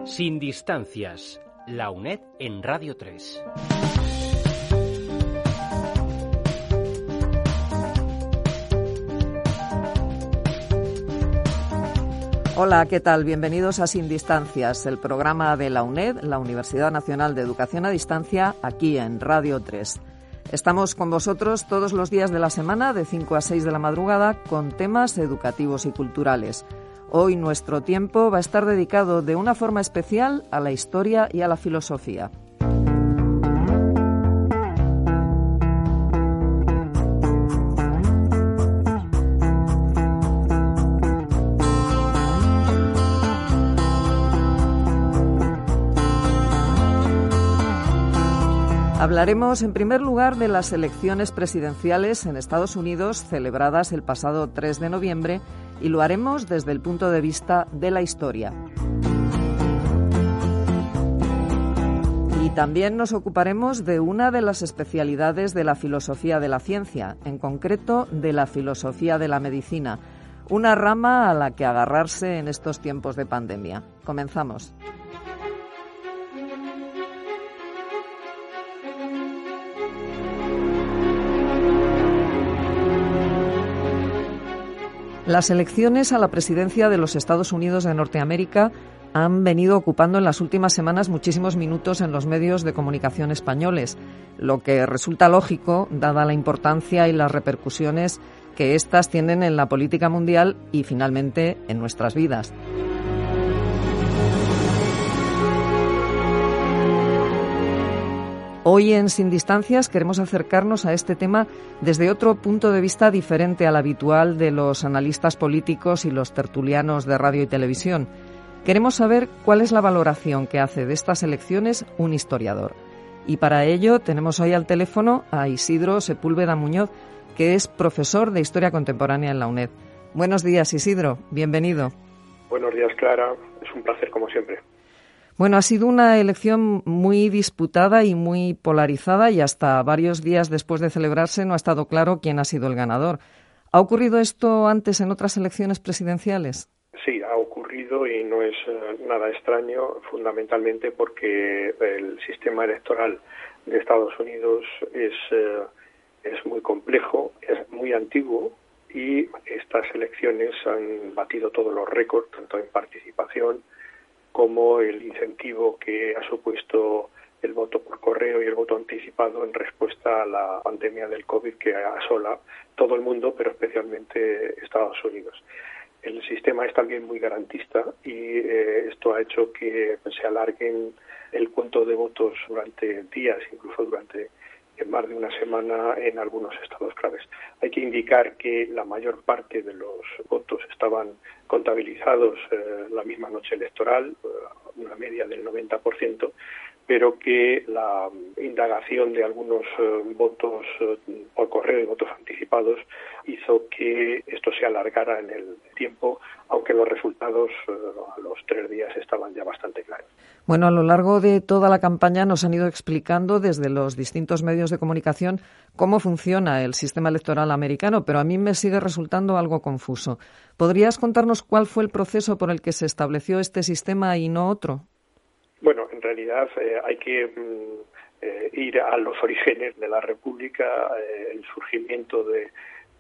Sin distancias, la UNED en Radio 3. Hola, ¿qué tal? Bienvenidos a Sin Distancias, el programa de la UNED, la Universidad Nacional de Educación a Distancia, aquí en Radio 3. Estamos con vosotros todos los días de la semana, de 5 a 6 de la madrugada, con temas educativos y culturales. Hoy nuestro tiempo va a estar dedicado de una forma especial a la historia y a la filosofía. Hablaremos en primer lugar de las elecciones presidenciales en Estados Unidos celebradas el pasado 3 de noviembre y lo haremos desde el punto de vista de la historia. Y también nos ocuparemos de una de las especialidades de la filosofía de la ciencia, en concreto de la filosofía de la medicina, una rama a la que agarrarse en estos tiempos de pandemia. Comenzamos. Las elecciones a la presidencia de los Estados Unidos de Norteamérica han venido ocupando en las últimas semanas muchísimos minutos en los medios de comunicación españoles, lo que resulta lógico, dada la importancia y las repercusiones que éstas tienen en la política mundial y, finalmente, en nuestras vidas. Hoy en Sin Distancias queremos acercarnos a este tema desde otro punto de vista diferente al habitual de los analistas políticos y los tertulianos de radio y televisión. Queremos saber cuál es la valoración que hace de estas elecciones un historiador. Y para ello tenemos hoy al teléfono a Isidro Sepúlveda Muñoz, que es profesor de Historia Contemporánea en la UNED. Buenos días, Isidro. Bienvenido. Buenos días, Clara. Es un placer, como siempre. Bueno, ha sido una elección muy disputada y muy polarizada y hasta varios días después de celebrarse no ha estado claro quién ha sido el ganador. ¿Ha ocurrido esto antes en otras elecciones presidenciales? Sí, ha ocurrido y no es nada extraño, fundamentalmente porque el sistema electoral de Estados Unidos es muy complejo, es muy antiguo y estas elecciones han batido todos los récords, tanto en participación como el incentivo que ha supuesto el voto por correo y el voto anticipado en respuesta a la pandemia del COVID que asola todo el mundo, pero especialmente Estados Unidos. El sistema es también muy garantista y esto ha hecho que se alarguen el cuento de votos durante días, incluso durante más de una semana en algunos estados claves. Hay que indicar que la mayor parte de los votos estaban contabilizados la misma noche electoral, una media del 90%, pero que la indagación de algunos votos por correo y votos anticipados hizo que esto se alargara en el tiempo, aunque los resultados a los 3 días estaban ya bastante claros. Bueno, a lo largo de toda la campaña nos han ido explicando desde los distintos medios de comunicación cómo funciona el sistema electoral americano, pero a mí me sigue resultando algo confuso. ¿Podrías contarnos cuál fue el proceso por el que se estableció este sistema y no otro? Bueno, en realidad hay que ir a los orígenes de la República, el surgimiento de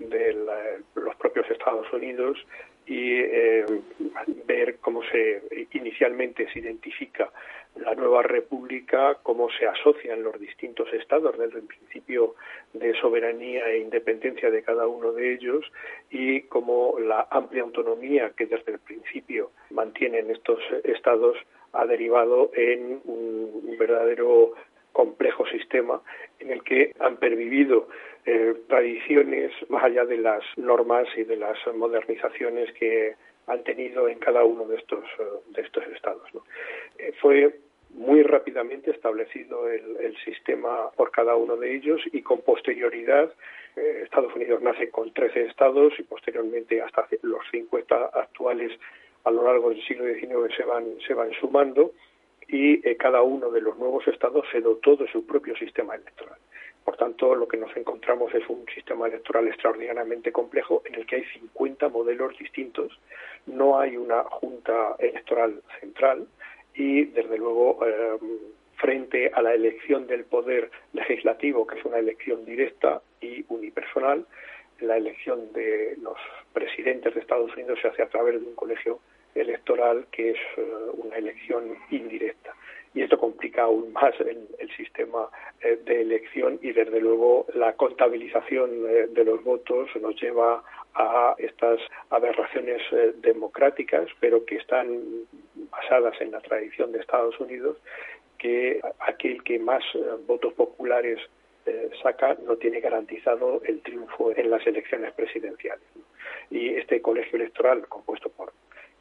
los propios Estados Unidos y ver cómo inicialmente se identifica la nueva república, cómo se asocian los distintos estados desde el principio de soberanía e independencia de cada uno de ellos y cómo la amplia autonomía que desde el principio mantienen estos estados ha derivado en un verdadero complejo sistema en el que han pervivido tradiciones más allá de las normas y de las modernizaciones que han tenido en cada uno de estos estados, ¿no? Fue muy rápidamente establecido el sistema por cada uno de ellos y con posterioridad Estados Unidos nace con 13 estados y posteriormente hasta los 50 actuales a lo largo del siglo XIX se van sumando y cada uno de los nuevos estados se dotó de su propio sistema electoral. Por tanto, lo que nos encontramos es un sistema electoral extraordinariamente complejo en el que hay 50 modelos distintos. No hay una junta electoral central y, desde luego, frente a la elección del poder legislativo, que es una elección directa y unipersonal, la elección de los presidentes de Estados Unidos se hace a través de un colegio electoral que es una elección indirecta. Y esto complica aún más el sistema de elección y, desde luego, la contabilización de los votos nos lleva a estas aberraciones democráticas, pero que están basadas en la tradición de Estados Unidos, que aquel que más votos populares saca no tiene garantizado el triunfo en las elecciones presidenciales. Y este colegio electoral, compuesto por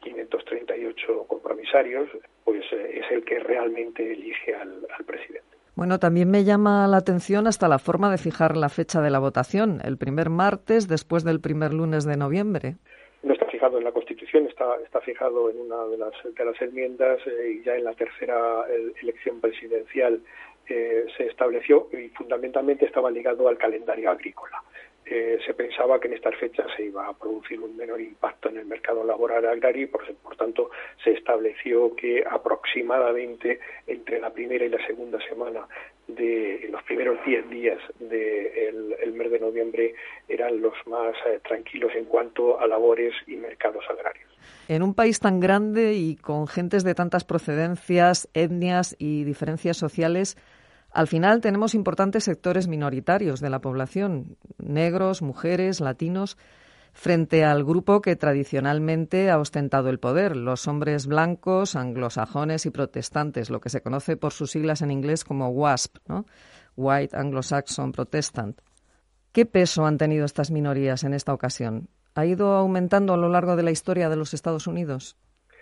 538 compromisarios, pues es el que realmente elige al presidente. Bueno, también me llama la atención hasta la forma de fijar la fecha de la votación, el primer martes después del primer lunes de noviembre. No está fijado en la Constitución, está fijado en una de las enmiendas, y ya en la tercera elección presidencial se estableció, y fundamentalmente estaba ligado al calendario agrícola. Se pensaba que en estas fechas se iba a producir un menor impacto en el mercado laboral agrario y por tanto se estableció que aproximadamente entre la primera y la segunda semana de los primeros 10 días del mes de noviembre eran los más tranquilos en cuanto a labores y mercados agrarios. En un país tan grande y con gentes de tantas procedencias, etnias y diferencias sociales, al final tenemos importantes sectores minoritarios de la población, negros, mujeres, latinos, frente al grupo que tradicionalmente ha ostentado el poder, los hombres blancos, anglosajones y protestantes, lo que se conoce por sus siglas en inglés como WASP, ¿no? White Anglo-Saxon Protestant. ¿Qué peso han tenido estas minorías en esta ocasión? ¿Ha ido aumentando a lo largo de la historia de los Estados Unidos?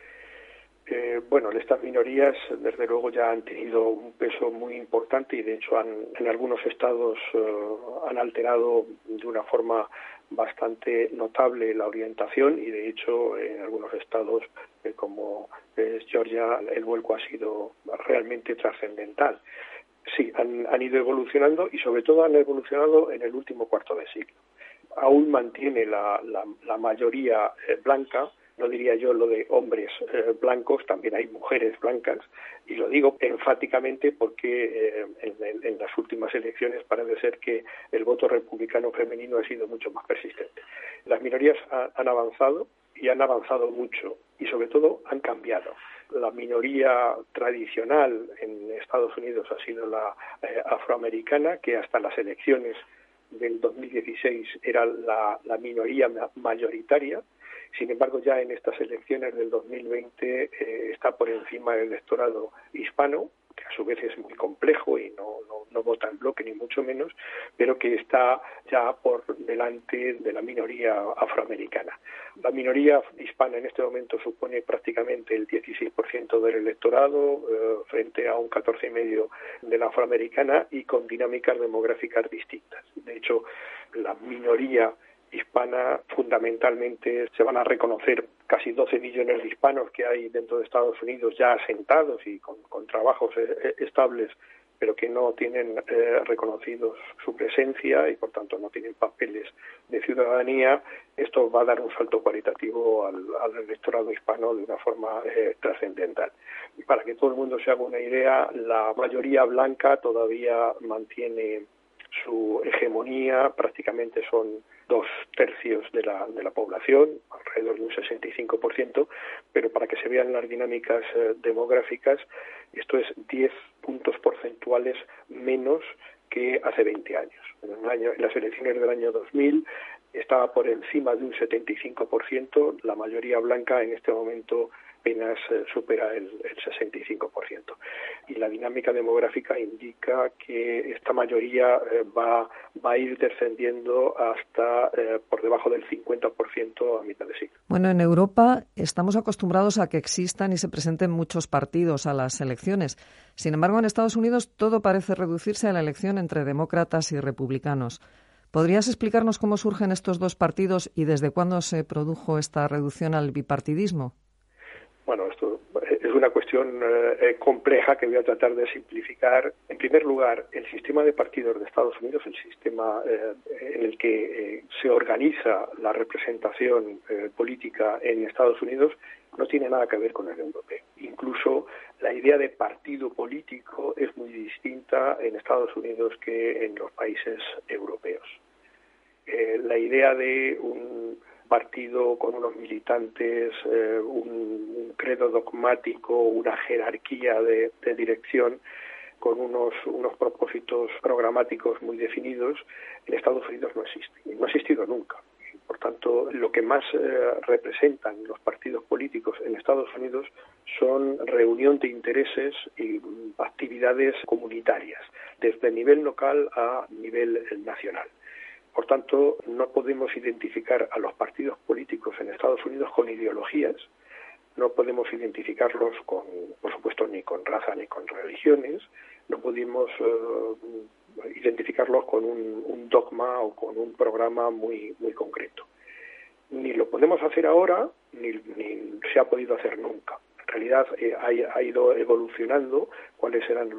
Bueno, estas minorías desde luego ya han tenido un peso muy importante y de hecho en algunos estados han alterado de una forma bastante notable la orientación y de hecho en algunos estados como Georgia el vuelco ha sido realmente trascendental. Sí, han ido evolucionando y sobre todo han evolucionado en el último cuarto de siglo. Aún mantiene la mayoría blanca. No diría yo lo de hombres blancos, también hay mujeres blancas, y lo digo enfáticamente porque en las últimas elecciones parece ser que el voto republicano femenino ha sido mucho más persistente. Las minorías han avanzado y han avanzado mucho y sobre todo han cambiado. La minoría tradicional en Estados Unidos ha sido la afroamericana, que hasta las elecciones del 2016 era la minoría mayoritaria. Sin embargo, ya en estas elecciones del 2020 está por encima el electorado hispano, que a su vez es muy complejo y no vota en bloque ni mucho menos, pero que está ya por delante de la minoría afroamericana. La minoría hispana en este momento supone prácticamente el 16% del electorado frente a un 14,5% de la afroamericana y con dinámicas demográficas distintas. De hecho, la minoría hispana fundamentalmente se van a reconocer casi 12 millones de hispanos que hay dentro de Estados Unidos ya asentados y con trabajos estables, pero que no tienen reconocidos su presencia y por tanto no tienen papeles de ciudadanía. Esto va a dar un salto cualitativo al electorado hispano de una forma trascendental. Y para que todo el mundo se haga una idea, la mayoría blanca todavía mantiene su hegemonía, prácticamente son 2/3 de la población, alrededor de un 65%, pero para que se vean las dinámicas demográficas, esto es 10 puntos porcentuales menos que hace 20 años. En las elecciones del año 2000 estaba por encima de un 75%, la mayoría blanca en este momento apenas supera el 65%. Y la dinámica demográfica indica que esta mayoría va a ir descendiendo hasta por debajo del 50% a mitad de siglo. Bueno, en Europa estamos acostumbrados a que existan y se presenten muchos partidos a las elecciones. Sin embargo, en Estados Unidos todo parece reducirse a la elección entre demócratas y republicanos. ¿Podrías explicarnos cómo surgen estos dos partidos y desde cuándo se produjo esta reducción al bipartidismo? Bueno, esto es una cuestión compleja que voy a tratar de simplificar. En primer lugar, el sistema de partidos de Estados Unidos, el sistema en el que se organiza la representación política en Estados Unidos, no tiene nada que ver con el europeo. incluso la idea de partido político es muy distinta en Estados Unidos que en los países europeos. La idea de un partido con unos militantes, un credo dogmático, una jerarquía de dirección, con unos propósitos programáticos muy definidos, en Estados Unidos no existe, y no ha existido nunca. Por tanto, lo que más representan los partidos políticos en Estados Unidos son reunión de intereses y actividades comunitarias, desde nivel local a nivel nacional. Por tanto, no podemos identificar a los partidos políticos en Estados Unidos con ideologías, no podemos identificarlos con, por supuesto, ni con raza ni con religiones, no podemos identificarlos con un dogma o con un programa muy concreto. Ni lo podemos hacer ahora, ni se ha podido hacer nunca. En realidad ha ido evolucionando cuáles eran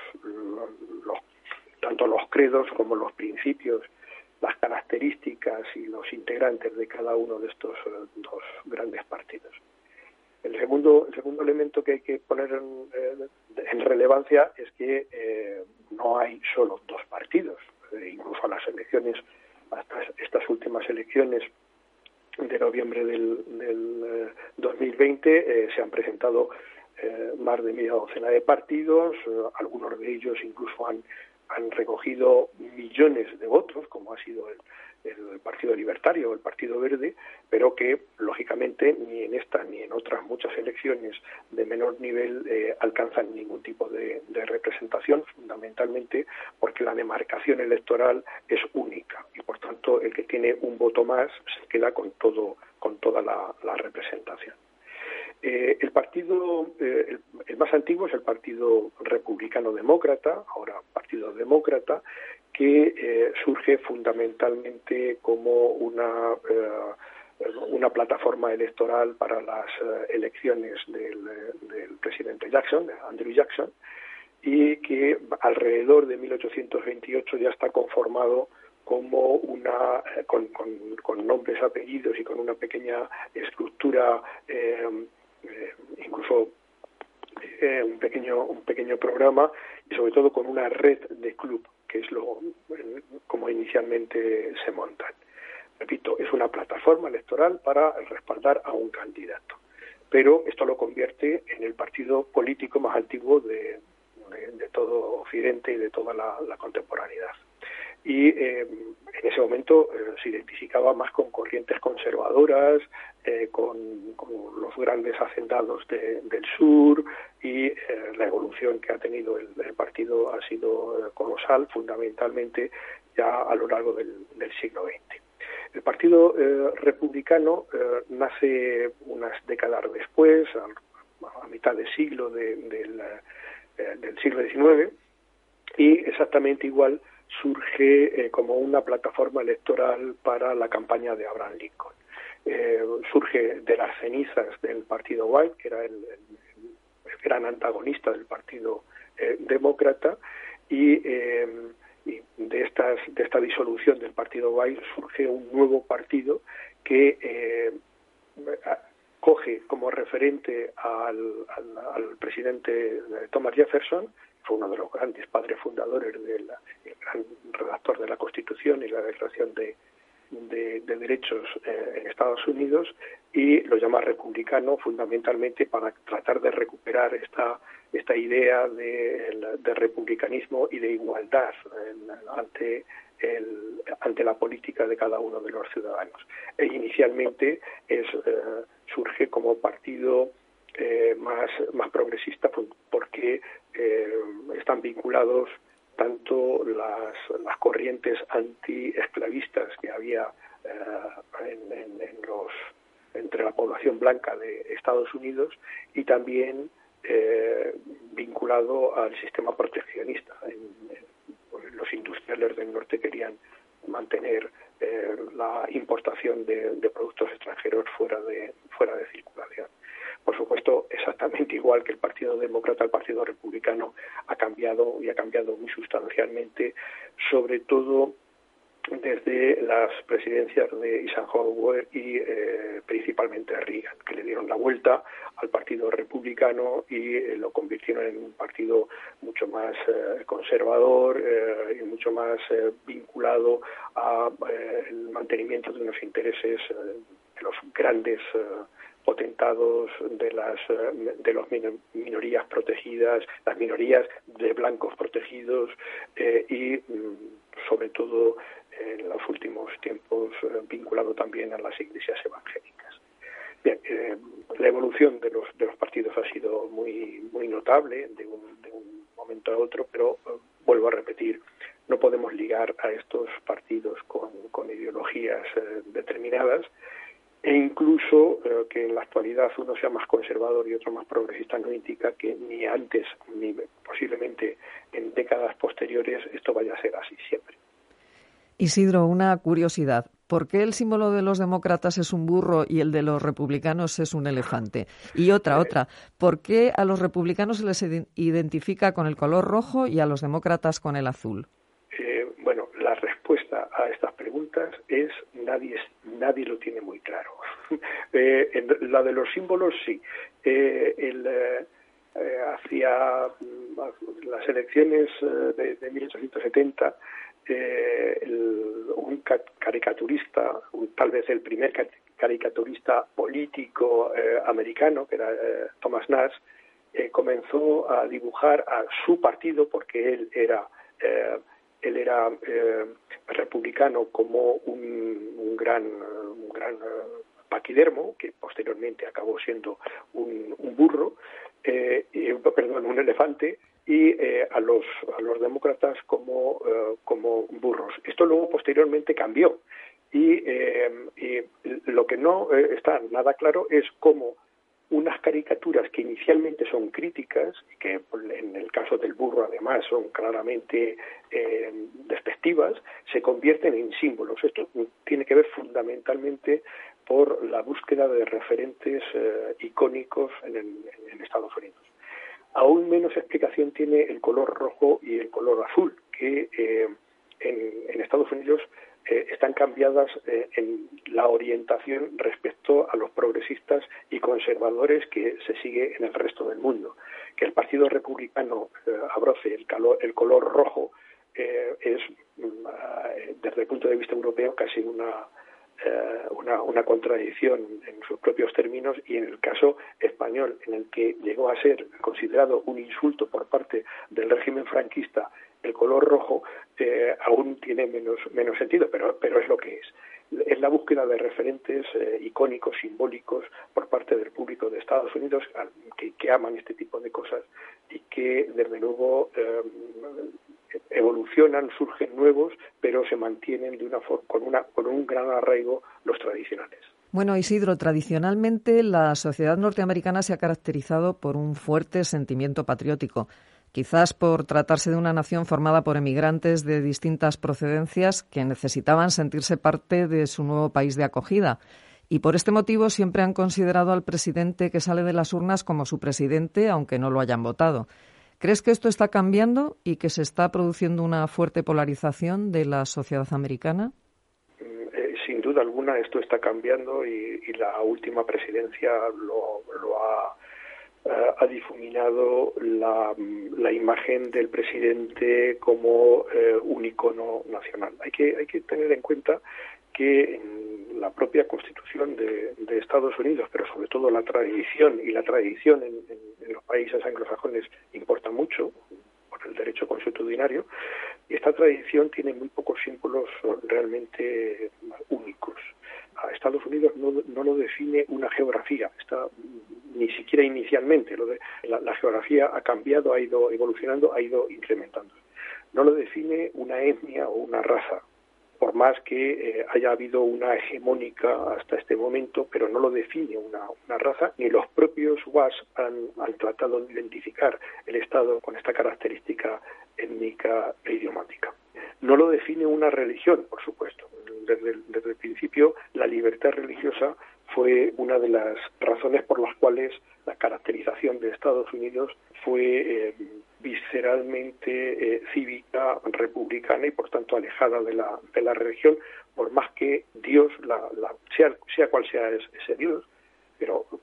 tanto los credos como los principios, las características y los integrantes de cada uno de estos dos grandes partidos. El segundo elemento que hay que poner en relevancia es que no hay solo dos partidos. Incluso a las elecciones, hasta estas últimas elecciones de noviembre del 2020, se han presentado más de media docena de partidos. Algunos de ellos incluso han recogido millones de votos, como ha sido el Partido Libertario o el Partido Verde, pero que, lógicamente, ni en esta ni en otras muchas elecciones de menor nivel alcanzan ningún tipo de representación, fundamentalmente porque la demarcación electoral es única y, por tanto, el que tiene un voto más se queda con toda la representación. El partido, el más antiguo es el Partido Republicano Demócrata, ahora Partido Demócrata, que surge fundamentalmente como una plataforma electoral para las elecciones del presidente Jackson, de Andrew Jackson, y que alrededor de 1828 ya está conformado como con nombres, apellidos y con una pequeña estructura, incluso un pequeño programa, y sobre todo con una red de club, que es como inicialmente se montan. Repito, es una plataforma electoral para respaldar a un candidato, pero esto lo convierte en el partido político más antiguo de todo Occidente y de toda la contemporaneidad. Y en ese momento se identificaba más con corrientes conservadoras, con los grandes hacendados del sur, y la evolución que ha tenido el partido ha sido colosal, fundamentalmente ya a lo largo del siglo XX. El Partido Republicano nace unas décadas después, a mitad de siglo del siglo XIX, y exactamente igual surge como una plataforma electoral para la campaña de Abraham Lincoln. Surge de las cenizas del Partido White, que era el gran antagonista del Partido Demócrata, y de esta disolución del Partido White surge un nuevo partido que coge como referente al presidente Thomas Jefferson. Fue uno de los grandes padres fundadores el gran redactor de la Constitución y la Declaración de Derechos en Estados Unidos, y lo llama republicano fundamentalmente para tratar de recuperar esta idea de republicanismo y de igualdad ante la política de cada uno de los ciudadanos. E inicialmente surge como partido más progresista, porque están vinculados tanto las corrientes anti-esclavistas que había entre la población blanca de Estados Unidos, y también vinculado al sistema proteccionista. Los industriales del norte querían mantener la importación de productos extranjeros fuera de circulación. Por supuesto, exactamente igual que el Partido Demócrata, el Partido Republicano ha cambiado muy sustancialmente, sobre todo desde las presidencias de Eisenhower y principalmente Reagan, que le dieron la vuelta al Partido Republicano y lo convirtieron en un partido mucho más conservador y mucho más vinculado a el mantenimiento de unos intereses de los grandes potentados de las minorías protegidas, las minorías de blancos protegidos y sobre todo en los últimos tiempos vinculado también a las iglesias evangélicas. Bien, la evolución de los partidos ha sido muy notable de un momento a otro, pero vuelvo a repetir, no podemos ligar a estos partidos con ideologías determinadas. E incluso que en la actualidad uno sea más conservador y otro más progresista no indica que ni antes ni posiblemente en décadas posteriores esto vaya a ser así siempre. Isidro, una curiosidad. ¿Por qué el símbolo de los demócratas es un burro y el de los republicanos es un elefante? Y otra. ¿Por qué a los republicanos se les identifica con el color rojo y a los demócratas con el azul? Bueno, la respuesta a estas preguntas es nadie lo tiene muy claro. La de los símbolos sí. Hacia las elecciones de 1870, un caricaturista, tal vez el primer caricaturista político americano, que era Thomas Nast, comenzó a dibujar a su partido porque él era republicano como un gran paquidermo, que posteriormente acabó siendo un burro, un elefante, y a los demócratas como burros. Esto luego posteriormente cambió y lo que no está nada claro es cómo unas caricaturas que inicialmente son críticas, y que en el caso del burro además son claramente despectivas, se convierten en símbolos. Esto tiene que ver fundamentalmente por la búsqueda de referentes icónicos en Estados Unidos. Aún menos explicación tiene el color rojo y el color azul, que en Estados Unidos están cambiadas en la orientación respecto a los progresistas y conservadores que se sigue en el resto del mundo. Que el Partido Republicano abrace el color rojo es, desde el punto de vista europeo, casi una contradicción en sus propios términos, y en el caso español, en el que llegó a ser considerado un insulto por parte del régimen franquista el color rojo, aún tiene menos sentido, pero es lo que es. Es la búsqueda de referentes icónicos, simbólicos, por parte del público de Estados Unidos que aman este tipo de cosas y que, desde luego, evolucionan, surgen nuevos, pero se mantienen de una forma, con un gran arraigo los tradicionales. Bueno, Isidro, tradicionalmente la sociedad norteamericana se ha caracterizado por un fuerte sentimiento patriótico, quizás por tratarse de una nación formada por emigrantes de distintas procedencias que necesitaban sentirse parte de su nuevo país de acogida. Y por este motivo siempre han considerado al presidente que sale de las urnas como su presidente, aunque no lo hayan votado. ¿Crees que esto está cambiando y que se está produciendo una fuerte polarización de la sociedad americana? Sin duda alguna esto está cambiando y la última presidencia lo ha difuminado la imagen del presidente como un icono nacional. Hay que tener en cuenta que en la propia Constitución de Estados Unidos, pero sobre todo la tradición en los países anglosajones importa mucho por el derecho consuetudinario, y esta tradición tiene muy pocos símbolos realmente únicos. A Estados Unidos no lo define una geografía, ni siquiera inicialmente. La geografía ha cambiado, ha ido evolucionando, ha ido incrementando. No lo define una etnia o una raza, por más que haya habido una hegemónica hasta este momento, pero no lo define una raza, ni los propios WASP han tratado de identificar el Estado con esta característica étnica e idiomática. No lo define una religión, por supuesto. Desde el principio, la libertad religiosa fue una de las razones por las cuales la caracterización de Estados Unidos fue visceralmente cívica, republicana y por tanto alejada de la religión, por más que Dios, sea cual sea ese Dios, pero la figura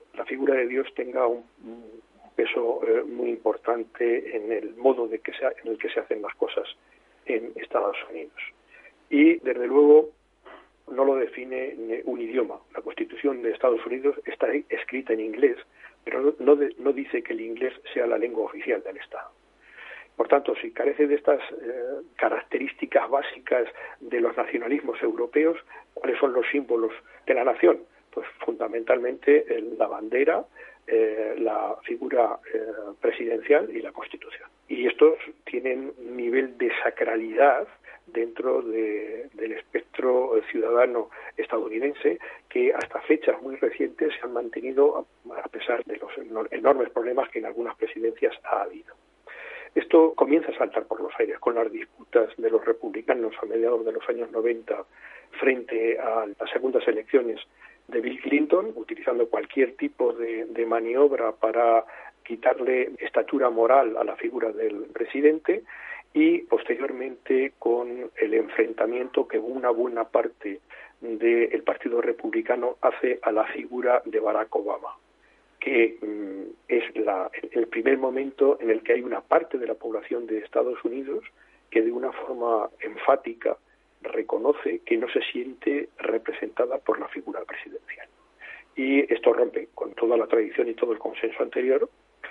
figura de Dios tenga un peso muy importante en el modo en el que se hacen las cosas en Estados Unidos. Y, desde luego, no lo define un idioma. La Constitución de Estados Unidos está escrita en inglés, pero no dice que el inglés sea la lengua oficial del Estado. Por tanto, si carece de estas características básicas de los nacionalismos europeos, ¿cuáles son los símbolos de la nación? Pues fundamentalmente la bandera, la figura presidencial y la Constitución. Y estos tienen un nivel de sacralidad dentro del espectro ciudadano estadounidense que hasta fechas muy recientes se han mantenido a pesar de los enormes problemas que en algunas presidencias ha habido. Esto comienza a saltar por los aires con las disputas de los republicanos a mediados de los años 90 frente a las segundas elecciones de Bill Clinton, utilizando cualquier tipo de maniobra para quitarle estatura moral a la figura del presidente, y posteriormente con el enfrentamiento que una buena parte del Partido Republicano hace a la figura de Barack Obama, que es el primer momento en el que hay una parte de la población de Estados Unidos que de una forma enfática reconoce que no se siente representada por la figura presidencial. Y esto rompe con toda la tradición y todo el consenso anterior,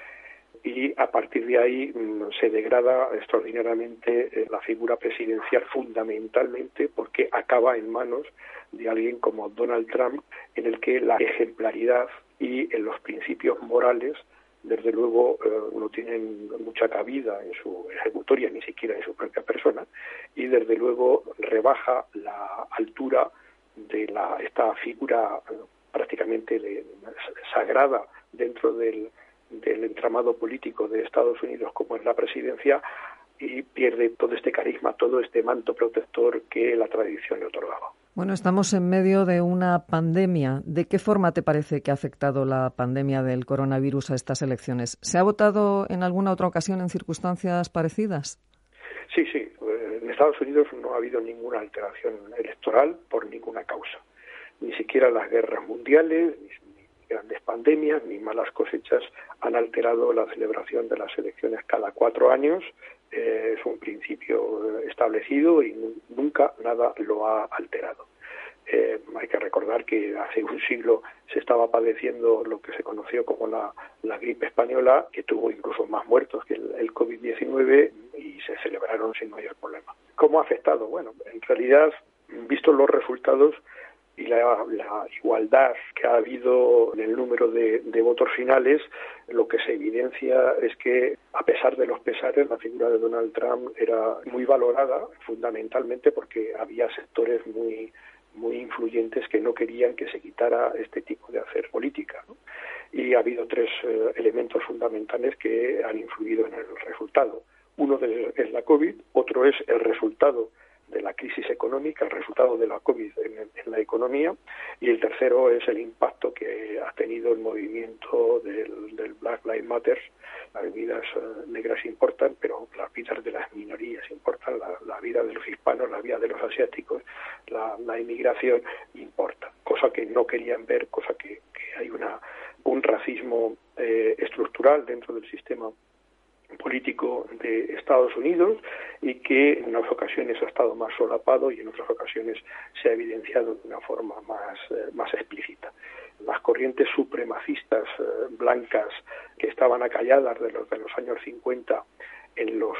y a partir de ahí se degrada extraordinariamente la figura presidencial, fundamentalmente porque acaba en manos de alguien como Donald Trump, en el que la ejemplaridad y en los principios morales desde luego no tienen mucha cabida en su ejecutoria, ni siquiera en su propia persona, y desde luego rebaja la altura de esta figura prácticamente sagrada dentro del entramado político de Estados Unidos como es la presidencia, y pierde todo este carisma, todo este manto protector que la tradición le otorgaba. Bueno, estamos en medio de una pandemia. ¿De qué forma te parece que ha afectado la pandemia del coronavirus a estas elecciones? ¿Se ha votado en alguna otra ocasión en circunstancias parecidas? Sí. En Estados Unidos no ha habido ninguna alteración electoral por ninguna causa. Ni siquiera las guerras mundiales, ni grandes pandemias, ni malas cosechas han alterado la celebración de las elecciones cada 4 años. Es un principio establecido y nunca nada lo ha alterado. Hay que recordar que hace un siglo se estaba padeciendo lo que se conoció como la gripe española, que tuvo incluso más muertos que el COVID-19, y se celebraron sin mayor problema. ¿Cómo ha afectado? Bueno, en realidad, vistos los resultados y la igualdad que ha habido en el número de votos finales, lo que se evidencia es que, a pesar de los pesares, la figura de Donald Trump era muy valorada, fundamentalmente porque había sectores muy influyentes que no querían que se quitara este tipo de hacer política, ¿no? Y ha habido 3 elementos fundamentales que han influido en el resultado. Uno de ellos es la COVID, otro es el resultado de la crisis económica, el resultado de la COVID en la economía, y el tercero es el impacto que ha tenido el movimiento del Black Lives Matter. Las vidas negras importan, pero las vidas de las minorías importan, la vida de los hispanos, la vida de los asiáticos, la inmigración importa, cosa que no querían ver, cosa que hay un racismo estructural dentro del sistema político de Estados Unidos, y que en unas ocasiones ha estado más solapado y en otras ocasiones se ha evidenciado de una forma más explícita. Las corrientes supremacistas blancas que estaban acalladas de los años 50 en los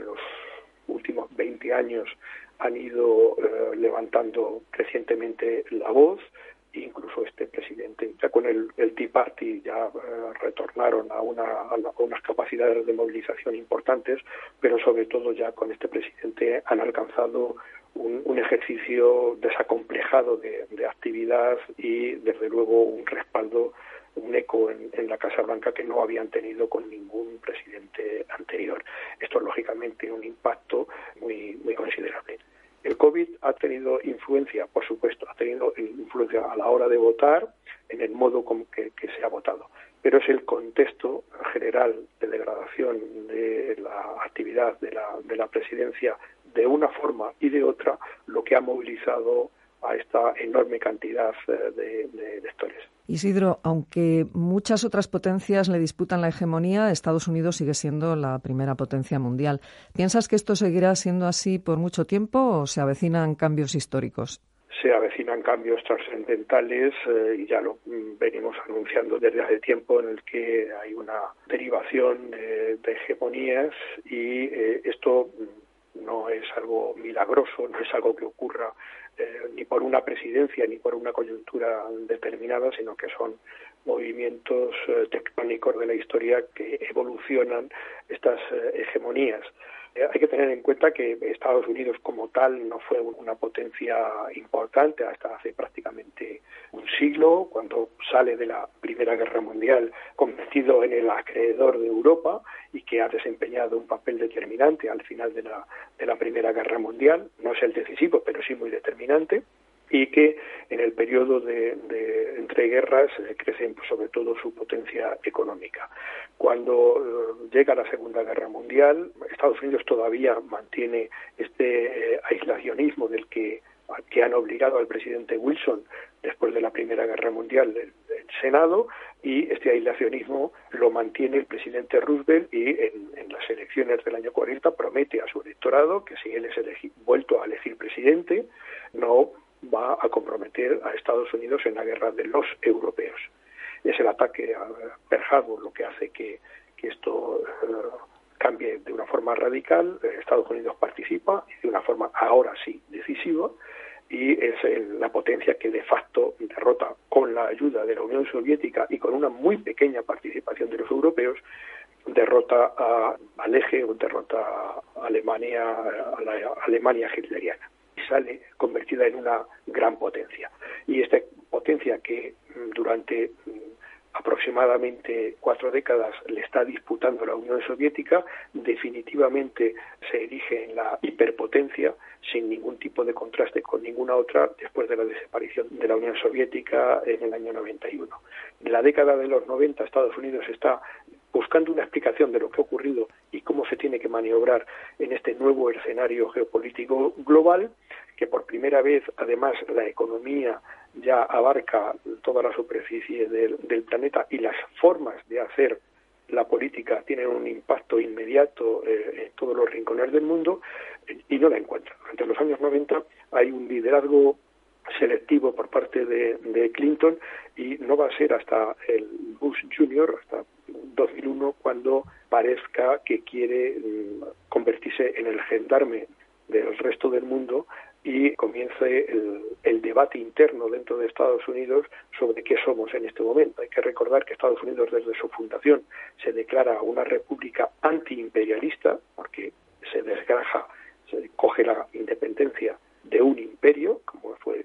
últimos 20 años han ido levantando crecientemente la voz. Incluso este presidente, ya con el Tea Party, ya retornaron a unas capacidades de movilización importantes, pero sobre todo ya con este presidente han alcanzado un ejercicio desacomplejado de actividad y, desde luego, un respaldo, un eco en la Casa Blanca que no habían tenido con ningún presidente anterior. Esto, lógicamente, un impacto muy considerable. El COVID ha tenido influencia, por supuesto, ha tenido influencia a la hora de votar, en el modo como que se ha votado, pero es el contexto general de degradación de la actividad de la presidencia de una forma y de otra lo que ha movilizado a esta enorme cantidad de electores. Isidro, aunque muchas otras potencias le disputan la hegemonía, Estados Unidos sigue siendo la primera potencia mundial. ¿Piensas que esto seguirá siendo así por mucho tiempo o se avecinan cambios históricos? Se avecinan cambios trascendentales y ya lo venimos anunciando desde hace tiempo, en el que hay una derivación de hegemonías y esto no es algo milagroso, no es algo que ocurra ni por una presidencia ni por una coyuntura determinada, sino que son movimientos tectónicos de la historia que evolucionan estas hegemonías. Hay que tener en cuenta que Estados Unidos como tal no fue una potencia importante hasta hace prácticamente un siglo, cuando sale de la Primera Guerra Mundial convertido en el acreedor de Europa y que ha desempeñado un papel determinante al final de la Primera Guerra Mundial. No es el decisivo, pero sí muy determinante, y que en el periodo de entreguerras crece sobre todo su potencia económica. Cuando llega la Segunda Guerra Mundial, Estados Unidos todavía mantiene este aislacionismo del que han obligado al presidente Wilson después de la Primera Guerra Mundial el Senado, y este aislacionismo lo mantiene el presidente Roosevelt, y en las elecciones del año 40 promete a su electorado que si él es vuelto a elegir presidente, no va a comprometer a Estados Unidos en la guerra de los europeos. Es el ataque a Pearl Harbor lo que hace que esto cambie de una forma radical. Estados Unidos participa de una forma ahora sí decisiva, y es la potencia que de facto derrota, con la ayuda de la Unión Soviética y con una muy pequeña participación de los europeos, derrota al eje, o derrota a la Alemania hitleriana, y sale convertida en una gran potencia. Y esta potencia, que durante aproximadamente 4 décadas le está disputando la Unión Soviética, definitivamente se erige en la hiperpotencia, sin ningún tipo de contraste con ninguna otra, después de la desaparición de la Unión Soviética en el año 91. En la década de los 90, Estados Unidos está buscando una explicación de lo que ha ocurrido y cómo se tiene que maniobrar en este nuevo escenario geopolítico global, que por primera vez, además, la economía ya abarca toda la superficie del planeta, y las formas de hacer la política tienen un impacto inmediato en todos los rincones del mundo, y no la encuentra. Durante los años 90 hay un liderazgo selectivo por parte de Clinton, y no va a ser hasta el Bush Jr., hasta 2001, cuando parezca que quiere convertirse en el gendarme del resto del mundo y comience el debate interno dentro de Estados Unidos sobre qué somos en este momento. Hay que recordar que Estados Unidos, desde su fundación, se declara una república antiimperialista, porque se desgraja, se coge la independencia de un imperio, como fue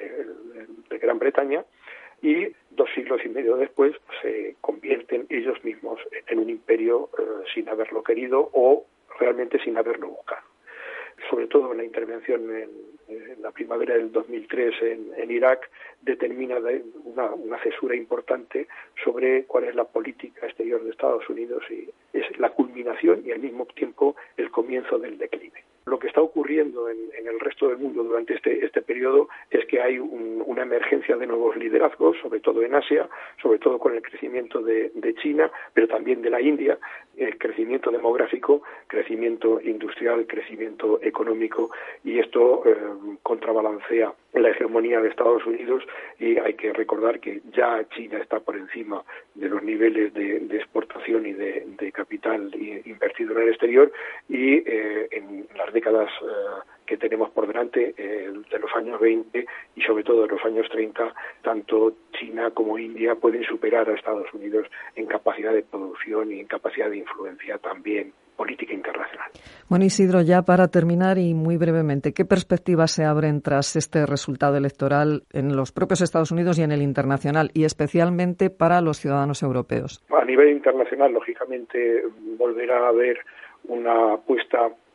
el de Gran Bretaña, y 2 siglos y medio después se convierten ellos mismos en un imperio sin haberlo querido, o realmente sin haberlo buscado. Sobre todo en la intervención en la primavera del 2003 en Irak, determina una cesura importante sobre cuál es la política exterior de Estados Unidos, y es la culminación y al mismo tiempo el comienzo del declive. Lo que está ocurriendo en el resto del mundo durante este periodo es que hay una emergencia de nuevos liderazgos, sobre todo en Asia, sobre todo con el crecimiento de China, pero también de la India, el crecimiento demográfico, crecimiento industrial, crecimiento económico, y esto contrabalancea la hegemonía de Estados Unidos, y hay que recordar que ya China está por encima de los niveles de exportación y de capital invertido en el exterior, y en las décadas que tenemos por delante, de los años 20 y sobre todo de los años 30, tanto China como India pueden superar a Estados Unidos en capacidad de producción y en capacidad de influencia también política internacional. Bueno, Isidro, ya para terminar y muy brevemente, ¿qué perspectivas se abren tras este resultado electoral en los propios Estados Unidos y en el internacional, y especialmente para los ciudadanos europeos? A nivel internacional, lógicamente, volverá a haber una apuesta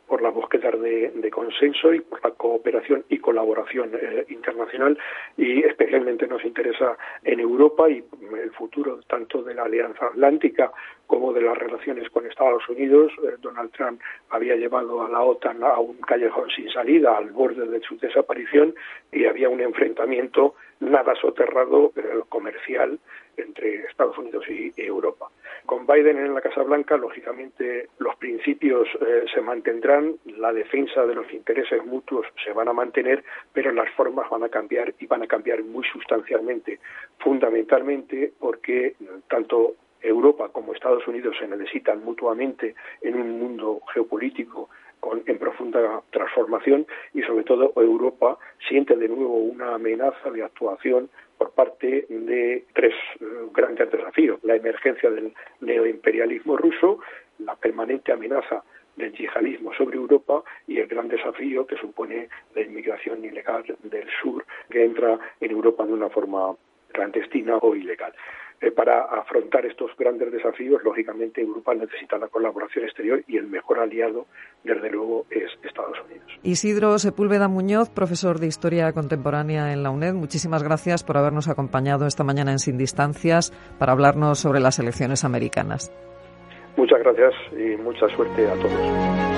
por las búsquedas de consenso y por la cooperación y colaboración internacional, y especialmente nos interesa en Europa y el futuro tanto de la Alianza Atlántica como de las relaciones con Estados Unidos. Donald Trump había llevado a la OTAN a un callejón sin salida, al borde de su desaparición, y había un enfrentamiento nada soterrado comercial entre Estados Unidos y Europa. Con Biden en la Casa Blanca, lógicamente, los principios se mantendrán, la defensa de los intereses mutuos se van a mantener, pero las formas van a cambiar, y van a cambiar muy sustancialmente, fundamentalmente porque tanto Europa como Estados Unidos se necesitan mutuamente en un mundo geopolítico en profunda transformación, y sobre todo Europa siente de nuevo una amenaza de actuación por parte de tres grandes desafíos: la emergencia del neoimperialismo ruso, la permanente amenaza del yihadismo sobre Europa y el gran desafío que supone la inmigración ilegal del sur, que entra en Europa de una forma clandestina o ilegal. Para afrontar estos grandes desafíos, lógicamente, Europa necesita la colaboración exterior, y el mejor aliado, desde luego, es Estados Unidos. Isidro Sepúlveda Muñoz, profesor de Historia Contemporánea en la UNED, muchísimas gracias por habernos acompañado esta mañana en Sin Distancias para hablarnos sobre las elecciones americanas. Muchas gracias y mucha suerte a todos.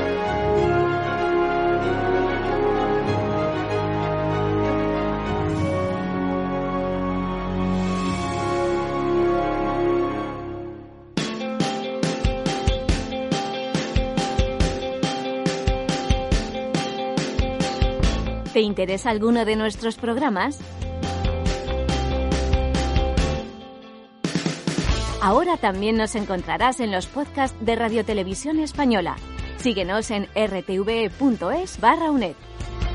¿Te interesa alguno de nuestros programas? Ahora también nos encontrarás en los podcasts de Radio Televisión Española. Síguenos en rtve.es/UNED.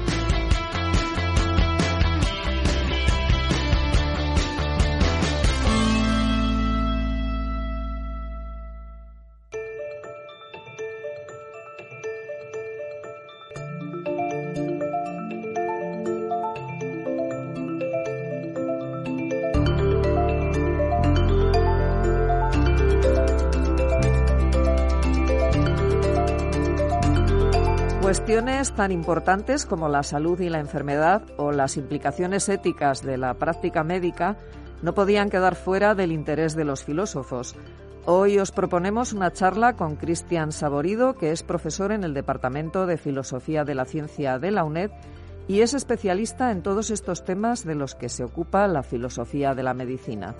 Cuestiones tan importantes como la salud y la enfermedad o las implicaciones éticas de la práctica médica no podían quedar fuera del interés de los filósofos. Hoy os proponemos una charla con Cristian Saborido, que es profesor en el Departamento de Filosofía de la Ciencia de la UNED y es especialista en todos estos temas de los que se ocupa la filosofía de la medicina.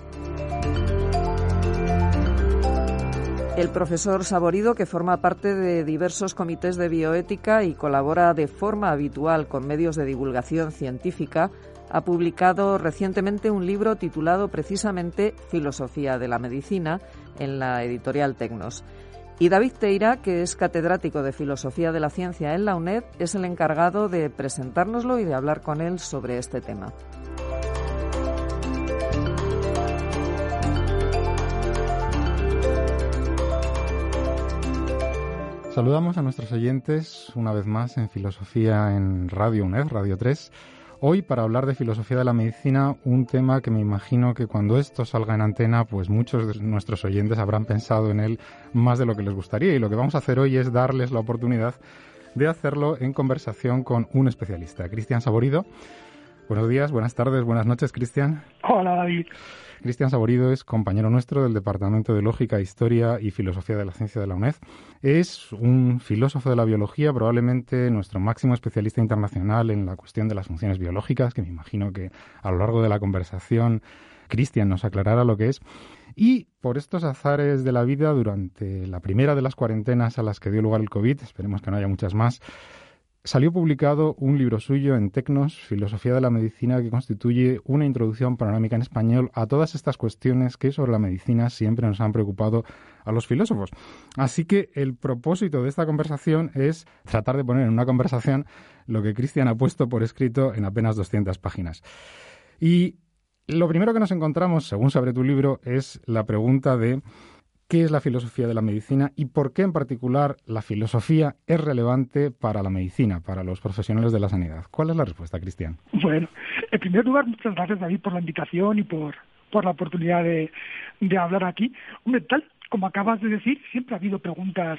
El profesor Saborido, que forma parte de diversos comités de bioética y colabora de forma habitual con medios de divulgación científica, ha publicado recientemente un libro titulado precisamente Filosofía de la Medicina en la editorial Tecnos. Y David Teira, que es catedrático de Filosofía de la Ciencia en la UNED, es el encargado de presentárnoslo y de hablar con él sobre este tema. Saludamos a nuestros oyentes una vez más en Filosofía en Radio UNED, Radio 3. Hoy para hablar de filosofía de la medicina, un tema que me imagino que cuando esto salga en antena, pues muchos de nuestros oyentes habrán pensado en él más de lo que les gustaría. Y lo que vamos a hacer hoy es darles la oportunidad de hacerlo en conversación con un especialista, Cristian Saborido. Buenos días, buenas tardes, buenas noches, Cristian. Hola, David. Cristian Saborido es compañero nuestro del Departamento de Lógica, Historia y Filosofía de la Ciencia de la UNED. Es un filósofo de la biología, probablemente nuestro máximo especialista internacional en la cuestión de las funciones biológicas, que me imagino que a lo largo de la conversación Cristian nos aclarará lo que es. Y por estos azares de la vida, durante la primera de las cuarentenas a las que dio lugar el COVID, esperemos que no haya muchas más, salió publicado un libro suyo en Tecnos, Filosofía de la Medicina, que constituye una introducción panorámica en español a todas estas cuestiones que sobre la medicina siempre nos han preocupado a los filósofos. Así que el propósito de esta conversación es tratar de poner en una conversación lo que Cristian ha puesto por escrito en apenas 200 páginas. Y lo primero que nos encontramos, según se abre tu libro, es la pregunta de ¿qué es la filosofía de la medicina y por qué en particular la filosofía es relevante para la medicina, para los profesionales de la sanidad? ¿Cuál es la respuesta, Cristian? Bueno, en primer lugar, muchas gracias, David, por la invitación y por la oportunidad de hablar aquí. Hombre, tal como acabas de decir, siempre ha habido preguntas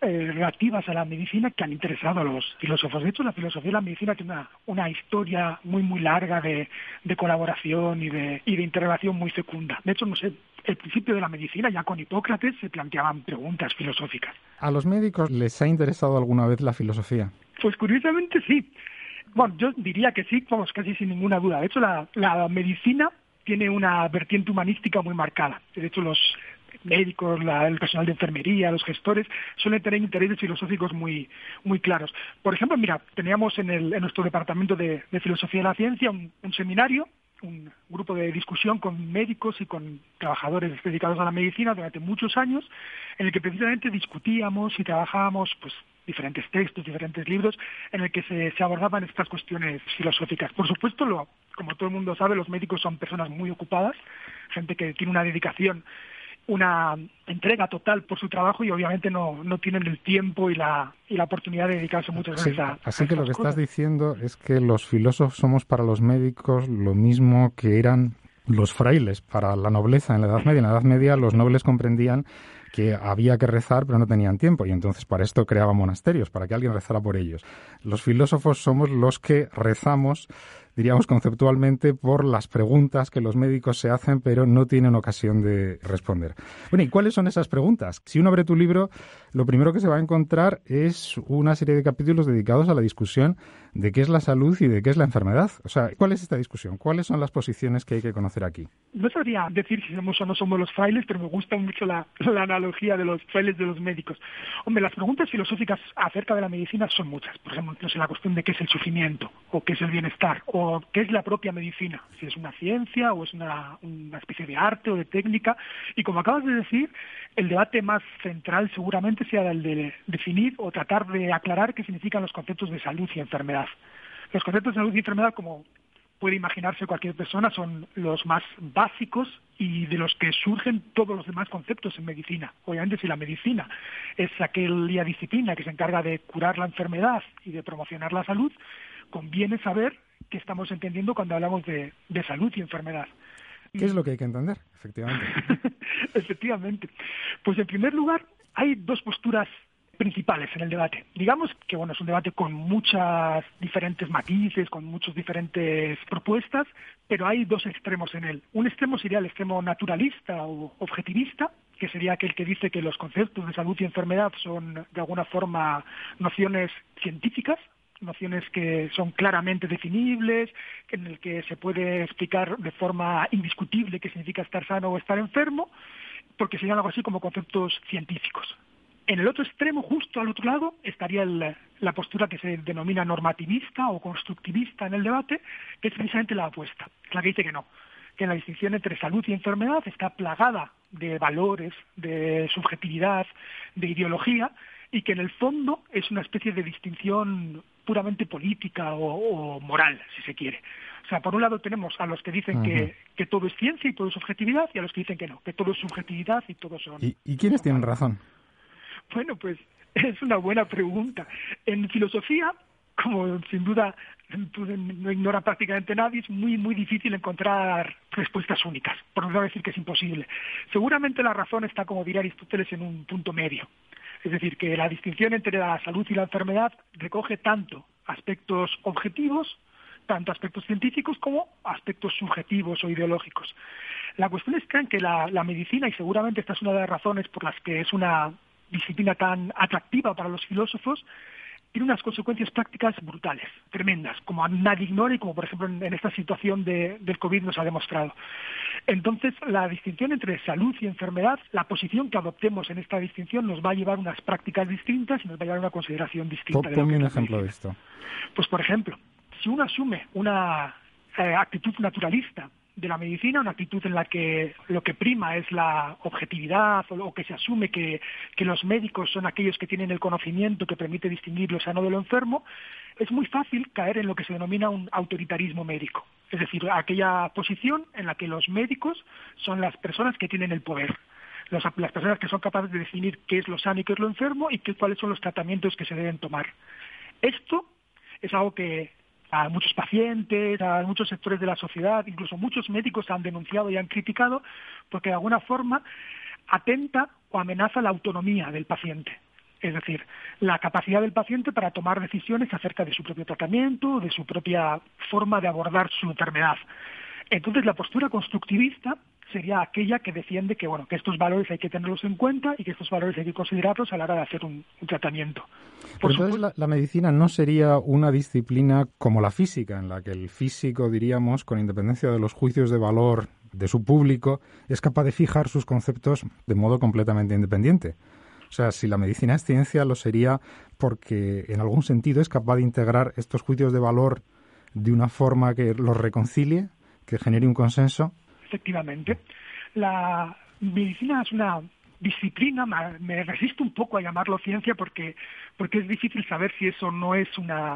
relativas a la medicina que han interesado a los filósofos. De hecho, la filosofía y la medicina tiene una historia muy larga de colaboración y de interrelación muy fecunda. De hecho, no sé, el principio de la medicina, ya con Hipócrates, se planteaban preguntas filosóficas. ¿A los médicos les ha interesado alguna vez la filosofía? Pues curiosamente sí. Bueno, yo diría que sí, vamos, casi sin ninguna duda. De hecho, la medicina tiene una vertiente humanística muy marcada. De hecho, los médicos, el personal de enfermería, los gestores, suelen tener intereses filosóficos muy claros. Por ejemplo, mira, teníamos en nuestro departamento de Filosofía de la Ciencia un seminario, un grupo de discusión con médicos y con trabajadores dedicados a la medicina durante muchos años, en el que precisamente discutíamos y trabajábamos pues diferentes textos, diferentes libros, en el que se abordaban estas cuestiones filosóficas. Por supuesto, como todo el mundo sabe, los médicos son personas muy ocupadas, gente que tiene una dedicación, una entrega total por su trabajo y obviamente no tienen el tiempo y la oportunidad de dedicarse muchas veces a Así que lo que cosas. estás diciendo es que los filósofos somos para los médicos lo mismo que eran los frailes para la nobleza en la Edad Media. En la Edad Media los nobles comprendían que había que rezar pero no tenían tiempo y entonces para esto creaban monasterios, para que alguien rezara por ellos. Los filósofos somos los que rezamos, diríamos conceptualmente, por las preguntas que los médicos se hacen pero no tienen ocasión de responder. Bueno, ¿y cuáles son esas preguntas? Si uno abre tu libro, lo primero que se va a encontrar es una serie de capítulos dedicados a la discusión de qué es la salud y de qué es la enfermedad. O sea, ¿cuál es esta discusión? ¿Cuáles son las posiciones que hay que conocer aquí? No sabría decir si somos o no somos los frailes, pero me gusta mucho la analogía de los frailes de los médicos. Hombre, las preguntas filosóficas acerca de la medicina son muchas. Por ejemplo, no sé, la cuestión de qué es el sufrimiento, o qué es el bienestar, o qué es la propia medicina, si es una ciencia o es una especie de arte o de técnica. Y como acabas de decir, el debate más central seguramente sea el de definir o tratar de aclarar qué significan los conceptos de salud y enfermedad. Los conceptos de salud y enfermedad, como puede imaginarse cualquier persona, son los más básicos y de los que surgen todos los demás conceptos en medicina. Obviamente, si la medicina es aquella disciplina que se encarga de curar la enfermedad y de promocionar la salud, conviene saber qué estamos entendiendo cuando hablamos de salud y enfermedad. ¿Qué es lo que hay que entender, efectivamente? Efectivamente. Pues en primer lugar, hay dos posturas principales en el debate. Digamos que es un debate con muchas diferentes matices, con muchas diferentes propuestas, pero hay dos extremos en él. Un extremo sería el extremo naturalista o objetivista, que sería aquel que dice que los conceptos de salud y enfermedad son de alguna forma nociones científicas, nociones que son claramente definibles, en el que se puede explicar de forma indiscutible qué significa estar sano o estar enfermo, porque serían algo así como conceptos científicos. En el otro extremo, justo al otro lado, estaría la postura que se denomina normativista o constructivista en el debate, que es precisamente la opuesta, la que dice que la distinción entre salud y enfermedad está plagada de valores, de subjetividad, de ideología, y que en el fondo es una especie de distinción puramente política o moral, si se quiere. O sea, por un lado tenemos a los que dicen que todo es ciencia y todo es objetividad, y a los que dicen que no, que todo es subjetividad y todo son... ¿Y quiénes tienen razón? Bueno, pues es una buena pregunta. En filosofía, como sin duda no ignora prácticamente nadie, es muy difícil encontrar respuestas únicas, por no decir que es imposible. Seguramente la razón está, como diría Aristóteles, en un punto medio. Es decir, que la distinción entre la salud y la enfermedad recoge tanto aspectos objetivos, tanto aspectos científicos como aspectos subjetivos o ideológicos. La cuestión es que la medicina, y seguramente esta es una de las razones por las que es una disciplina tan atractiva para los filósofos, tiene unas consecuencias prácticas brutales, tremendas, como nadie ignora y como por ejemplo en esta situación del COVID nos ha demostrado. Entonces, la distinción entre salud y enfermedad, la posición que adoptemos en esta distinción nos va a llevar a unas prácticas distintas y nos va a llevar a una consideración distinta. Ponme un ejemplo de esto. Pues por ejemplo, si uno asume una actitud naturalista de la medicina, una actitud en la que lo que prima es la objetividad o que se asume que los médicos son aquellos que tienen el conocimiento que permite distinguir lo sano de lo enfermo, es muy fácil caer en lo que se denomina un autoritarismo médico. Es decir, aquella posición en la que los médicos son las personas que tienen el poder, las personas que son capaces de definir qué es lo sano y qué es lo enfermo y cuáles son los tratamientos que se deben tomar. Esto es algo que a muchos pacientes, a muchos sectores de la sociedad, incluso muchos médicos han denunciado y han criticado porque de alguna forma atenta o amenaza la autonomía del paciente. es decir, la capacidad del paciente para tomar decisiones acerca de su propio tratamiento, de su propia forma de abordar su enfermedad. Entonces, la postura constructivista sería aquella que defiende que estos valores hay que tenerlos en cuenta y que estos valores hay que considerarlos a la hora de hacer un tratamiento. Entonces, la medicina no sería una disciplina como la física, en la que el físico, diríamos, con independencia de los juicios de valor de su público, es capaz de fijar sus conceptos de modo completamente independiente. O sea, si la medicina es ciencia, lo sería porque en algún sentido es capaz de integrar estos juicios de valor de una forma que los reconcilie, que genere un consenso. Efectivamente. La medicina es una disciplina, me resisto un poco a llamarlo ciencia porque es difícil saber si eso no es una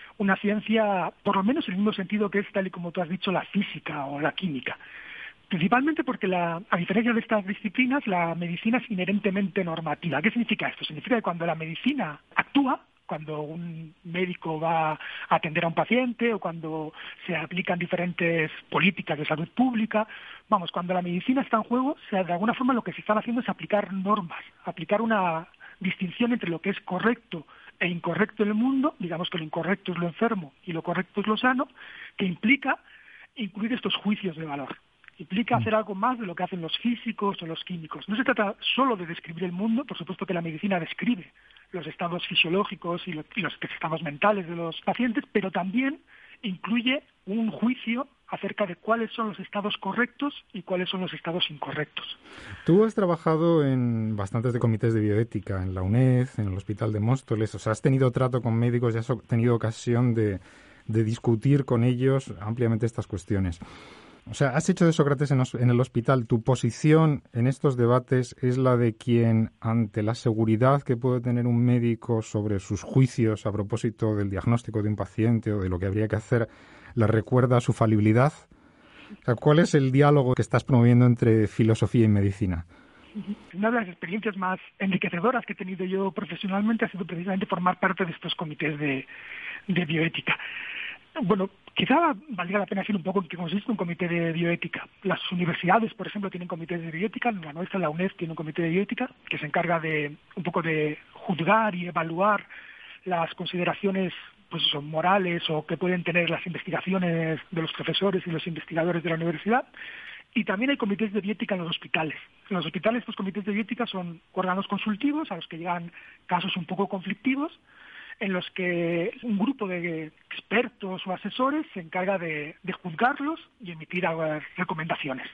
ciencia, por lo menos en el mismo sentido que es, tal y como tú has dicho, la física o la química. Principalmente porque, a diferencia de estas disciplinas, la medicina es inherentemente normativa. ¿Qué significa esto? Significa que cuando la medicina actúa, cuando un médico va a atender a un paciente o cuando se aplican diferentes políticas de salud pública, cuando la medicina está en juego, de alguna forma lo que se están haciendo es aplicar normas, aplicar una distinción entre lo que es correcto e incorrecto en el mundo, digamos que lo incorrecto es lo enfermo y lo correcto es lo sano, que implica incluir estos juicios de valor. Implica hacer algo más de lo que hacen los físicos o los químicos. No se trata solo de describir el mundo, por supuesto que la medicina describe los estados fisiológicos y los estados mentales de los pacientes, pero también incluye un juicio acerca de cuáles son los estados correctos y cuáles son los estados incorrectos. Tú has trabajado en bastantes de comités de bioética, en la UNED, en el Hospital de Móstoles, o sea, has tenido trato con médicos y has tenido ocasión de discutir con ellos ampliamente estas cuestiones. O sea, has hecho de Sócrates en el hospital. ¿Tu posición en estos debates es la de quien, ante la seguridad que puede tener un médico sobre sus juicios a propósito del diagnóstico de un paciente o de lo que habría que hacer, le recuerda su falibilidad? O sea, ¿cuál es el diálogo que estás promoviendo entre filosofía y medicina? Una de las experiencias más enriquecedoras que he tenido yo profesionalmente ha sido precisamente formar parte de estos comités de bioética. Bueno, quizá valdría la pena decir un poco en qué consiste un comité de bioética. Las universidades, por ejemplo, tienen comités de bioética. La nuestra, la UNED, tiene un comité de bioética que se encarga de un poco de juzgar y evaluar las consideraciones morales o que pueden tener las investigaciones de los profesores y los investigadores de la universidad. Y también hay comités de bioética en los hospitales. En los hospitales estos comités de bioética son órganos consultivos a los que llegan casos un poco conflictivos, en los que un grupo de expertos o asesores se encarga de juzgarlos y emitir recomendaciones.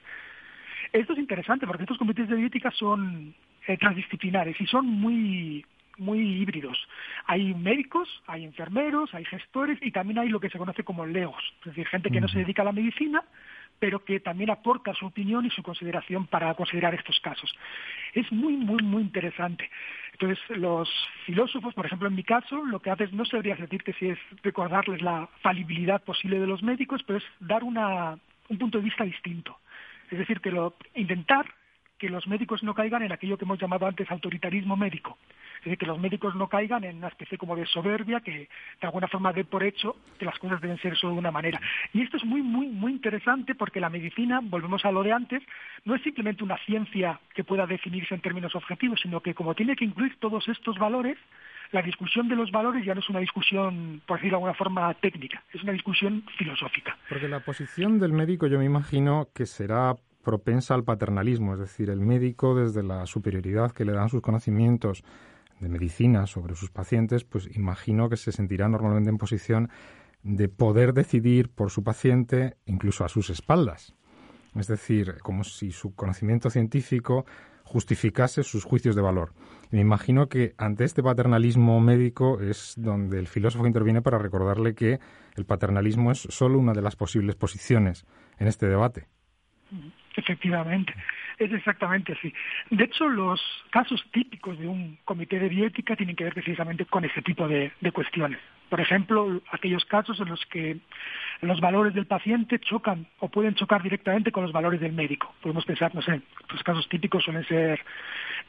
Esto es interesante porque estos comités de bioética son transdisciplinares y son muy híbridos. Hay médicos, hay enfermeros, hay gestores y también hay lo que se conoce como leos, es decir, gente que no se dedica a la medicina, pero que también aporta su opinión y su consideración para considerar estos casos. Es muy interesante. Entonces, los filósofos, por ejemplo, en mi caso, lo que haces no sabría decirte si es recordarles la falibilidad posible de los médicos, pero es dar un punto de vista distinto. Es decir, intentar que los médicos no caigan en aquello que hemos llamado antes autoritarismo médico. Es decir, que los médicos no caigan en una especie como de soberbia que de alguna forma dé por hecho que las cosas deben ser solo de una manera. Y esto es muy interesante porque la medicina, volvemos a lo de antes, no es simplemente una ciencia que pueda definirse en términos objetivos, sino que como tiene que incluir todos estos valores, la discusión de los valores ya no es una discusión, por decirlo de alguna forma, técnica, es una discusión filosófica. Porque la posición del médico yo me imagino que será propensa al paternalismo, es decir, el médico desde la superioridad que le dan sus conocimientos de medicina sobre sus pacientes, pues imagino que se sentirá normalmente en posición de poder decidir por su paciente incluso a sus espaldas. Es decir, como si su conocimiento científico justificase sus juicios de valor. Y me imagino que ante este paternalismo médico es donde el filósofo interviene para recordarle que el paternalismo es solo una de las posibles posiciones en este debate. Efectivamente, es exactamente así. De hecho, los casos típicos de un comité de bioética tienen que ver precisamente con ese tipo de cuestiones. Por ejemplo, aquellos casos en los que los valores del paciente chocan o pueden chocar directamente con los valores del médico. Podemos pensar, los casos típicos suelen ser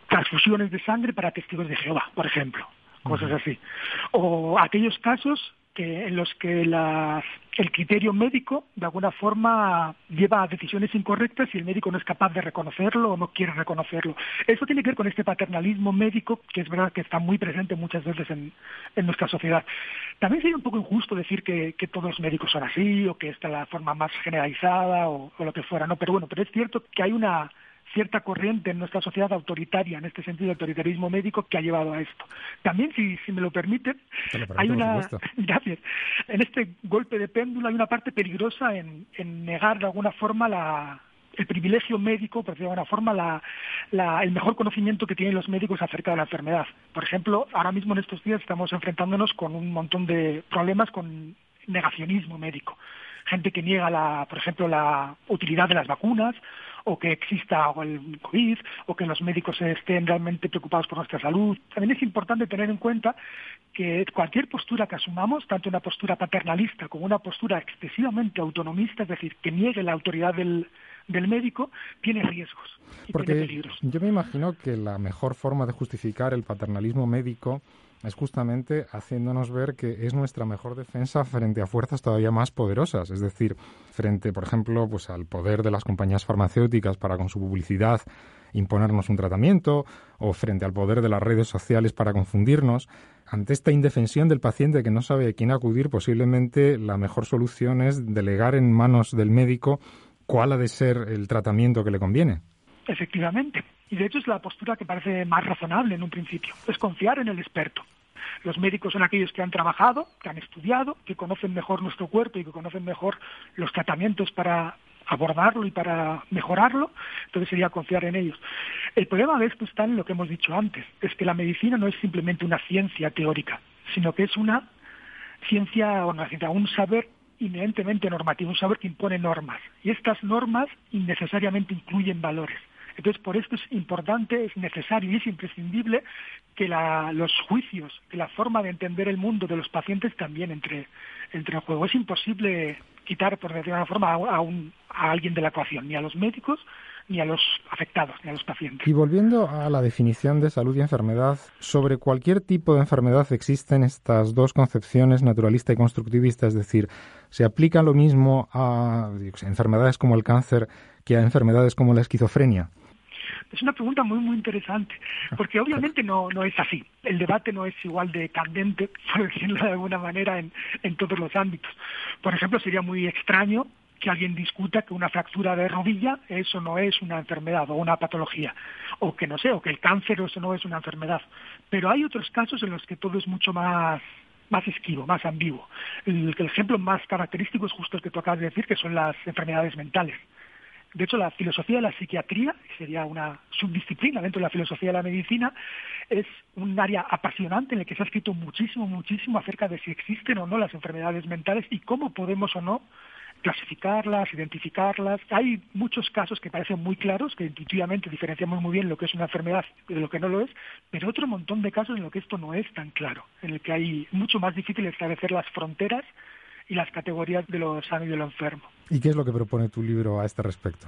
transfusiones de sangre para testigos de Jehová, por ejemplo, cosas así. O aquellos casos en los que el criterio médico de alguna forma lleva a decisiones incorrectas y el médico no es capaz de reconocerlo o no quiere reconocerlo. Eso tiene que ver con este paternalismo médico que es verdad que está muy presente muchas veces en nuestra sociedad. También sería un poco injusto decir que todos los médicos son así o que esta es la forma más generalizada o lo que fuera, ¿no? Pero es cierto que hay una cierta corriente en nuestra sociedad autoritaria, en este sentido, autoritarismo médico, que ha llevado a esto. También, si me lo permite, hay gracias, en este golpe de péndulo hay una parte peligrosa en negar de alguna forma el privilegio médico, por decirlo de alguna forma, el mejor conocimiento que tienen los médicos acerca de la enfermedad. Por ejemplo, ahora mismo en estos días estamos enfrentándonos con un montón de problemas con negacionismo médico. Gente que niega, por ejemplo, la utilidad de las vacunas, o que exista el COVID, o que los médicos estén realmente preocupados por nuestra salud. También es importante tener en cuenta que cualquier postura que asumamos, tanto una postura paternalista como una postura excesivamente autonomista, es decir, que niegue la autoridad del médico, tiene riesgos y tiene peligros. Yo me imagino que la mejor forma de justificar el paternalismo médico es justamente haciéndonos ver que es nuestra mejor defensa frente a fuerzas todavía más poderosas, es decir, frente, por ejemplo, pues al poder de las compañías farmacéuticas para con su publicidad imponernos un tratamiento, o frente al poder de las redes sociales para confundirnos. Ante esta indefensión del paciente que no sabe a quién acudir, posiblemente la mejor solución es delegar en manos del médico cuál ha de ser el tratamiento que le conviene. Efectivamente. Y de hecho es la postura que parece más razonable en un principio, es confiar en el experto. Los médicos son aquellos que han trabajado, que han estudiado, que conocen mejor nuestro cuerpo y que conocen mejor los tratamientos para abordarlo y para mejorarlo, entonces sería confiar en ellos. El problema de esto está en lo que hemos dicho antes, es que la medicina no es simplemente una ciencia teórica, sino que es una ciencia, un saber inherentemente normativo, un saber que impone normas, y estas normas innecesariamente incluyen valores. Entonces, por esto es importante, es necesario y es imprescindible que los juicios, que la forma de entender el mundo de los pacientes también entre en juego. Es imposible quitar, por decirlo de alguna forma, a alguien de la ecuación, ni a los médicos, ni a los afectados, ni a los pacientes. Y volviendo a la definición de salud y enfermedad, sobre cualquier tipo de enfermedad existen estas dos concepciones, naturalista y constructivista, es decir, ¿se aplica lo mismo a enfermedades como el cáncer que a enfermedades como la esquizofrenia? Es una pregunta muy, muy interesante, porque obviamente no es así. El debate no es igual de candente, por decirlo de alguna manera, en todos los ámbitos. Por ejemplo, sería muy extraño que alguien discuta que una fractura de rodilla eso no es una enfermedad o una patología, o que que el cáncer eso no es una enfermedad. Pero hay otros casos en los que todo es mucho más esquivo, más ambiguo. El ejemplo más característico es justo el que tú acabas de decir, que son las enfermedades mentales. De hecho, la filosofía de la psiquiatría, que sería una subdisciplina dentro de la filosofía de la medicina, es un área apasionante en la que se ha escrito muchísimo acerca de si existen o no las enfermedades mentales y cómo podemos o no clasificarlas, identificarlas. Hay muchos casos que parecen muy claros, que intuitivamente diferenciamos muy bien lo que es una enfermedad de lo que no lo es, pero otro montón de casos en los que esto no es tan claro, en el que hay mucho más difícil establecer las fronteras y las categorías de lo sano y de lo enfermo. ¿Y qué es lo que propone tu libro a este respecto?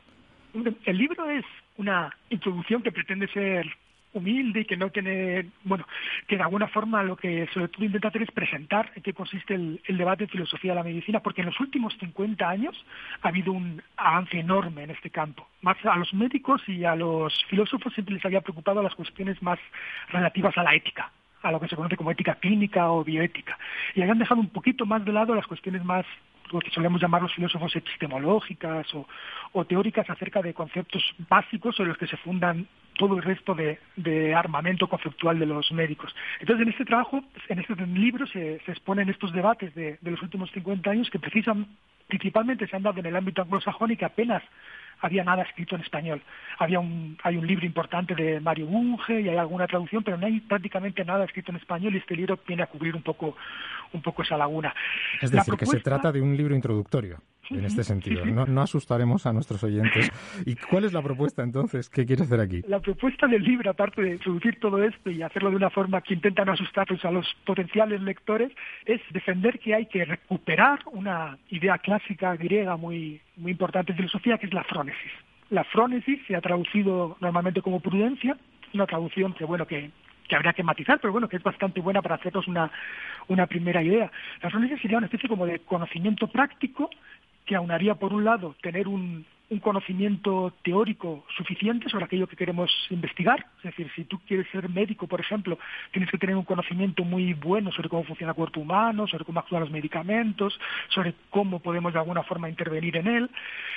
El libro es una introducción que pretende ser humilde y que no tiene, que de alguna forma lo que sobre todo intenta hacer es presentar en qué consiste el debate de filosofía de la medicina, porque en los últimos 50 años ha habido un avance enorme en este campo. Más a los médicos y a los filósofos siempre les había preocupado las cuestiones más relativas a la ética, a lo que se conoce como ética clínica o bioética, y habían dejado un poquito más de lado las cuestiones más, lo que solemos llamar los filósofos epistemológicas o teóricas acerca de conceptos básicos sobre los que se fundan todo el resto de armamento conceptual de los médicos. Entonces, en este trabajo, en este libro, se exponen estos debates de los últimos 50 años que principalmente se han dado en el ámbito anglosajón y que apenas había nada escrito en español. Hay un libro importante de Mario Bunge y hay alguna traducción, pero no hay prácticamente nada escrito en español y este libro viene a cubrir un poco esa laguna. Es decir, que se trata de un libro introductorio, en este sentido. Sí. No asustaremos a nuestros oyentes. ¿Y cuál es la propuesta, entonces, que quieres hacer aquí? La propuesta del libro, aparte de introducir todo esto y hacerlo de una forma que intenta no asustarlos a los potenciales lectores, es defender que hay que recuperar una idea clásica griega muy importante en filosofía, que es la frónesis. La frónesis se ha traducido normalmente como prudencia, una traducción que que habría que matizar, pero bueno, que es bastante buena para hacernos una primera idea. La frónesis sería una especie como de conocimiento práctico que aunaría, por un lado, tener un conocimiento teórico suficiente sobre aquello que queremos investigar. Es decir, si tú quieres ser médico, por ejemplo, tienes que tener un conocimiento muy bueno sobre cómo funciona el cuerpo humano, sobre cómo actúan los medicamentos, sobre cómo podemos de alguna forma intervenir en él.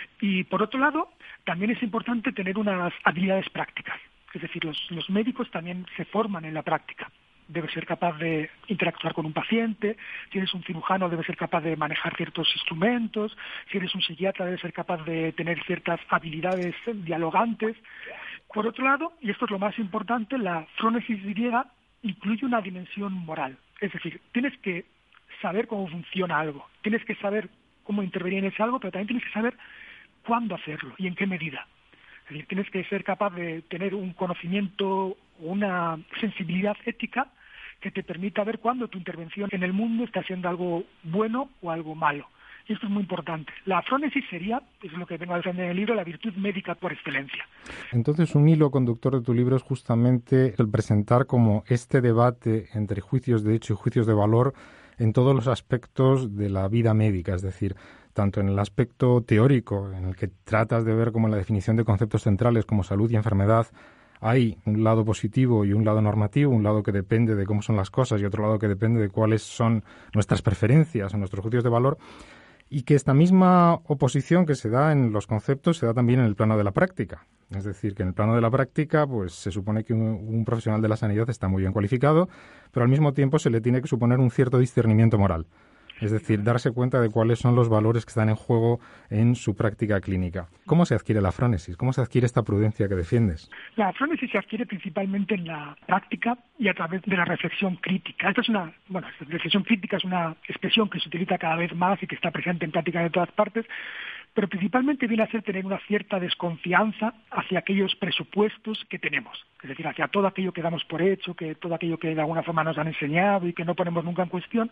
Y por otro lado, también es importante tener unas habilidades prácticas. Es decir, los médicos también se forman en la práctica. Debes ser capaz de interactuar con un paciente. Si eres un cirujano, debes ser capaz de manejar ciertos instrumentos. Si eres un psiquiatra, debes ser capaz de tener ciertas habilidades dialogantes. Por otro lado, y esto es lo más importante, la frónesis griega incluye una dimensión moral. Es decir, tienes que saber cómo funciona algo, tienes que saber cómo intervenir en ese algo, pero también tienes que saber cuándo hacerlo y en qué medida. Es decir, tienes que ser capaz de tener un conocimiento, una sensibilidad ética que te permita ver cuándo tu intervención en el mundo está siendo algo bueno o algo malo. Y esto es muy importante. La frónesis sería, es lo que vengo a defender en el libro, la virtud médica por excelencia. Entonces, un hilo conductor de tu libro es justamente el presentar como este debate entre juicios de hecho y juicios de valor en todos los aspectos de la vida médica, es decir, tanto en el aspecto teórico, en el que tratas de ver como en la definición de conceptos centrales como salud y enfermedad hay un lado positivo y un lado normativo, un lado que depende de cómo son las cosas y otro lado que depende de cuáles son nuestras preferencias o nuestros juicios de valor, y que esta misma oposición que se da en los conceptos se da también en el plano de la práctica. Es decir, que en el plano de la práctica pues se supone que un profesional de la sanidad está muy bien cualificado, pero al mismo tiempo se le tiene que suponer un cierto discernimiento moral. Es decir, darse cuenta de cuáles son los valores que están en juego en su práctica clínica. ¿Cómo se adquiere la frónesis? ¿Cómo se adquiere esta prudencia que defiendes? La frónesis se adquiere principalmente en la práctica y a través de la reflexión crítica. La reflexión crítica es una expresión que se utiliza cada vez más y que está presente en prácticamente todas partes, pero principalmente viene a ser tener una cierta desconfianza hacia aquellos presupuestos que tenemos, es decir, hacia todo aquello que damos por hecho, que todo aquello que de alguna forma nos han enseñado y que no ponemos nunca en cuestión.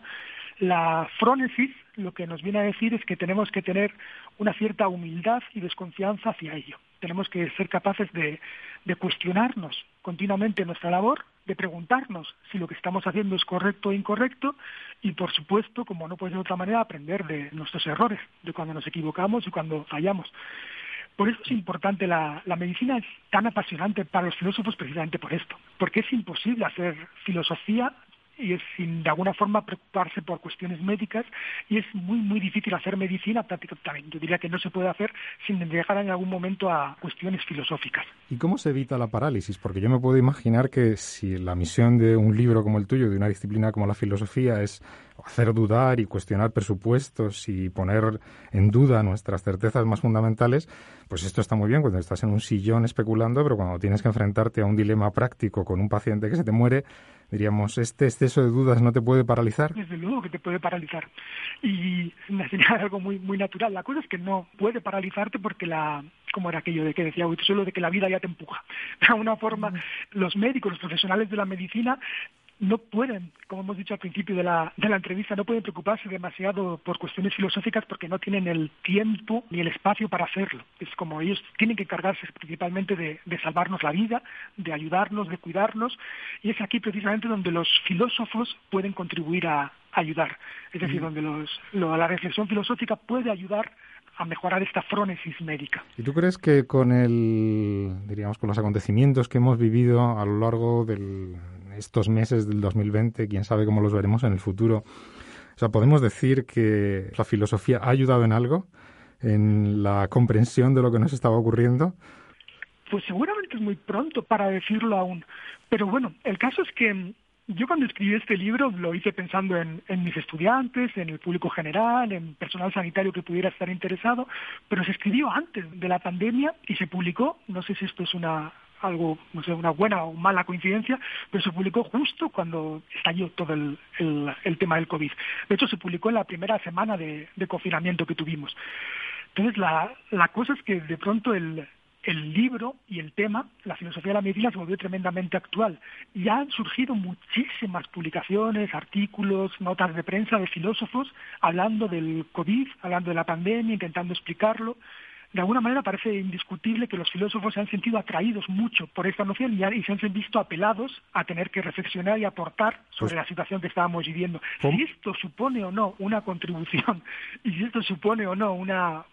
La frónesis lo que nos viene a decir es que tenemos que tener una cierta humildad y desconfianza hacia ello. Tenemos que ser capaces de cuestionarnos continuamente nuestra labor, de preguntarnos si lo que estamos haciendo es correcto o incorrecto y, por supuesto, como no puede ser de otra manera, aprender de nuestros errores, de cuando nos equivocamos y cuando fallamos. Por eso es importante, la medicina es tan apasionante para los filósofos precisamente por esto, porque es imposible hacer filosofía y es sin de alguna forma preocuparse por cuestiones médicas, y es muy muy difícil hacer medicina prácticamente. Yo diría que no se puede hacer sin llegar en algún momento a cuestiones filosóficas. ¿Y cómo se evita la parálisis? Porque yo me puedo imaginar que si la misión de un libro como el tuyo, de una disciplina como la filosofía, es hacer dudar y cuestionar presupuestos y poner en duda nuestras certezas más fundamentales, pues esto está muy bien cuando estás en un sillón especulando, pero cuando tienes que enfrentarte a un dilema práctico con un paciente que se te muere, diríamos, ¿este exceso de dudas no te puede paralizar? Desde luego que te puede paralizar. Y me señala algo muy muy natural. La cosa es que no puede paralizarte porque como era aquello de que decía solo de que la vida ya te empuja. De alguna forma, los médicos, los profesionales de la medicina no pueden, como hemos dicho al principio de la entrevista, no pueden preocuparse demasiado por cuestiones filosóficas porque no tienen el tiempo ni el espacio para hacerlo. Es como ellos tienen que encargarse principalmente de salvarnos la vida, de ayudarnos, de cuidarnos, y es aquí precisamente donde los filósofos pueden contribuir a ayudar. Es decir, donde la reflexión filosófica puede ayudar a mejorar esta frónesis médica. ¿Y tú crees que con con los acontecimientos que hemos vivido a lo largo de estos meses del 2020, quién sabe cómo los veremos en el futuro, o sea, podemos decir que la filosofía ha ayudado en algo, en la comprensión de lo que nos estaba ocurriendo? Pues seguramente es muy pronto para decirlo aún, pero bueno, el caso es que yo cuando escribí este libro lo hice pensando en mis estudiantes, en el público general, en personal sanitario que pudiera estar interesado, pero se escribió antes de la pandemia y se publicó, no sé si esto es una buena o mala coincidencia, pero se publicó justo cuando estalló todo el tema del COVID. De hecho, se publicó en la primera semana de confinamiento que tuvimos. Entonces, la cosa es que de pronto el libro y el tema, la filosofía de la medicina, se volvió tremendamente actual. Y han surgido muchísimas publicaciones, artículos, notas de prensa de filósofos hablando del COVID, hablando de la pandemia, intentando explicarlo. de alguna manera parece indiscutible que los filósofos se han sentido atraídos mucho por esta noción y se han visto apelados a tener que reflexionar y aportar sobre la situación que estábamos viviendo. ¿Cómo? Si esto supone o no una contribución y si esto supone o no una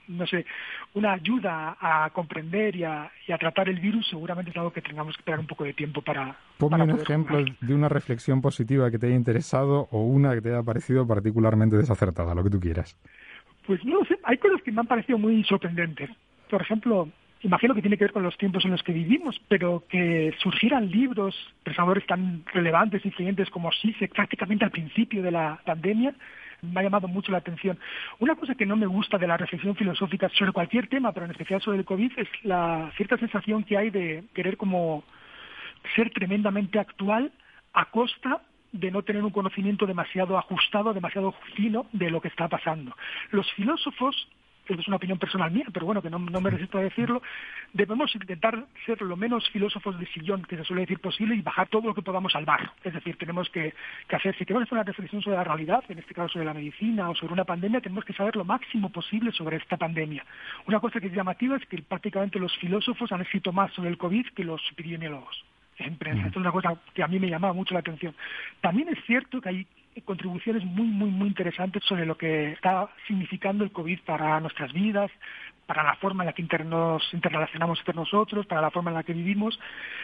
ayuda a comprender y a tratar el virus, seguramente es algo que tengamos que esperar un poco de tiempo para Ponme un poder ejemplo juzgar. de una reflexión positiva que te haya interesado o una que te haya parecido particularmente desacertada, lo que tú quieras. Pues no lo sé, hay cosas que me han parecido muy sorprendentes. Por ejemplo, imagino que tiene que ver con los tiempos en los que vivimos, pero que surgieran libros, pensadores tan relevantes e influyentes como Zizek prácticamente al principio de la pandemia, me ha llamado mucho la atención. Una cosa que no me gusta de la reflexión filosófica sobre cualquier tema, pero en especial sobre el COVID, es la cierta sensación que hay de querer como ser tremendamente actual a costa de no tener un conocimiento demasiado ajustado, demasiado fino de lo que está pasando. Los filósofos, esto es una opinión personal mía, pero bueno, que no me resisto a decirlo, debemos intentar ser lo menos filósofos de sillón, que se suele decir posible, y bajar todo lo que podamos al barro. Es decir, tenemos que hacer, si queremos hacer una reflexión sobre la realidad, en este caso sobre la medicina o sobre una pandemia, tenemos que saber lo máximo posible sobre esta pandemia. Una cosa que es llamativa es que prácticamente los filósofos han escrito más sobre el COVID que los epidemiólogos en prensa. Esto es una cosa que a mí me llamaba mucho la atención. También es cierto que hay contribuciones muy interesantes sobre lo que está significando el COVID para nuestras vidas, para la forma en la que nos interrelacionamos entre nosotros, para la forma en la que vivimos.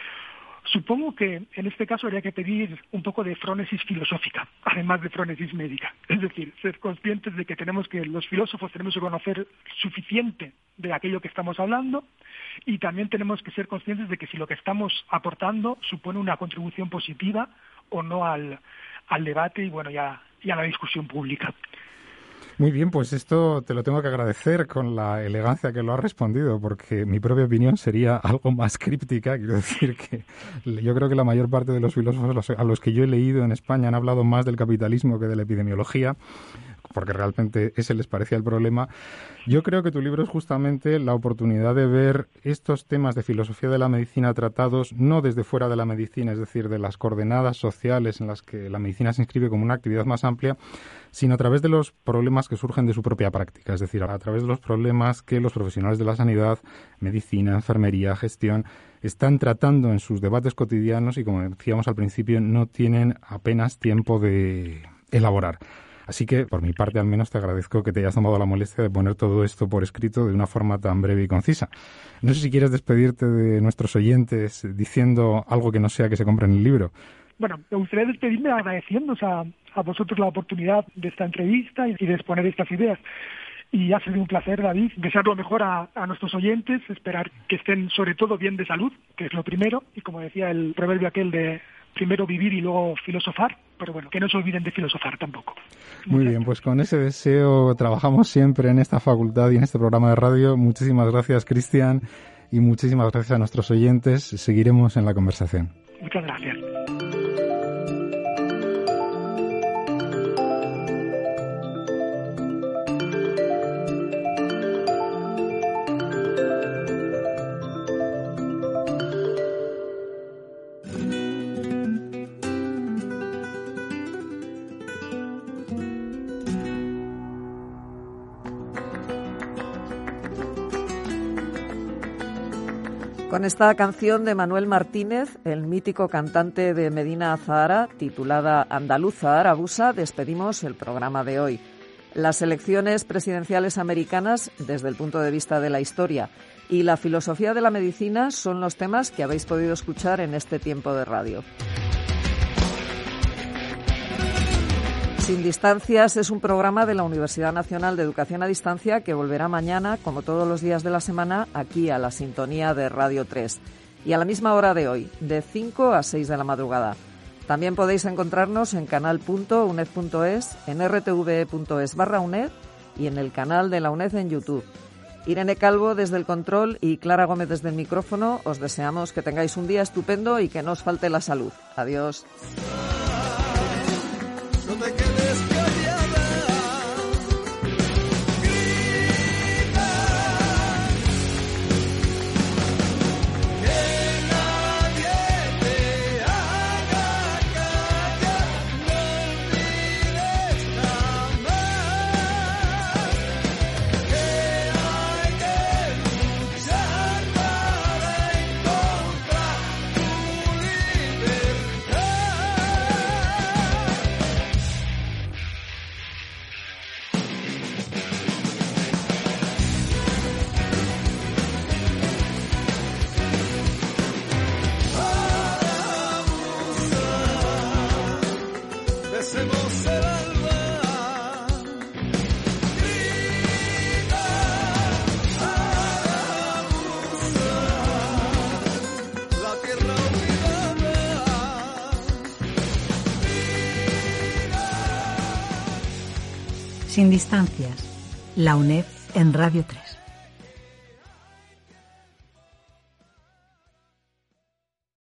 Supongo que en este caso habría que pedir un poco de frónesis filosófica, además de frónesis médica. Es decir, ser conscientes de que los filósofos tenemos que conocer suficiente de aquello que estamos hablando, y también tenemos que ser conscientes de que si lo que estamos aportando supone una contribución positiva o no al debate y bueno, ya a la discusión pública. Muy bien, pues esto te lo tengo que agradecer con la elegancia que lo has respondido, porque mi propia opinión sería algo más críptica. Quiero decir que yo creo que la mayor parte de los filósofos a los que yo he leído en España han hablado más del capitalismo que de la epidemiología, porque realmente ese les parecía el problema. Yo creo que tu libro es justamente la oportunidad de ver estos temas de filosofía de la medicina tratados no desde fuera de la medicina, es decir, de las coordenadas sociales en las que la medicina se inscribe como una actividad más amplia, sino a través de los problemas que surgen de su propia práctica, es decir, a través de los problemas que los profesionales de la sanidad, medicina, enfermería, gestión, están tratando en sus debates cotidianos y, como decíamos al principio, no tienen apenas tiempo de elaborar. Así que, por mi parte al menos, te agradezco que te hayas tomado la molestia de poner todo esto por escrito de una forma tan breve y concisa. No sé si quieres despedirte de nuestros oyentes diciendo algo que no sea que se compren el libro. Bueno, me gustaría despedirme agradeciéndoos a vosotros la oportunidad de esta entrevista y de exponer estas ideas. Y ha sido un placer, David, desear lo mejor a nuestros oyentes, esperar que estén sobre todo bien de salud, que es lo primero, y como decía el proverbio aquel de primero vivir y luego filosofar, pero bueno, que no se olviden de filosofar tampoco. Muy bien, pues con ese deseo trabajamos siempre en esta facultad y en este programa de radio. Muchísimas gracias, Cristian, y muchísimas gracias a nuestros oyentes. Seguiremos en la conversación. Muchas gracias. Con esta canción de Manuel Martínez, el mítico cantante de Medina Azahara, titulada Andaluza Arabusa, despedimos el programa de hoy. Las elecciones presidenciales americanas desde el punto de vista de la historia y la filosofía de la medicina son los temas que habéis podido escuchar en este tiempo de radio. Sin Distancias es un programa de la Universidad Nacional de Educación a Distancia que volverá mañana, como todos los días de la semana, aquí a la sintonía de Radio 3. Y a la misma hora de hoy, de 5 a 6 de la madrugada. También podéis encontrarnos en canal.uned.es, en rtve.es/UNED y en el canal de la UNED en YouTube. Irene Calvo desde el control y Clara Gómez desde el micrófono. Os deseamos que tengáis un día estupendo y que no os falte la salud. Adiós. sin distancias. La UNED en Radio 3.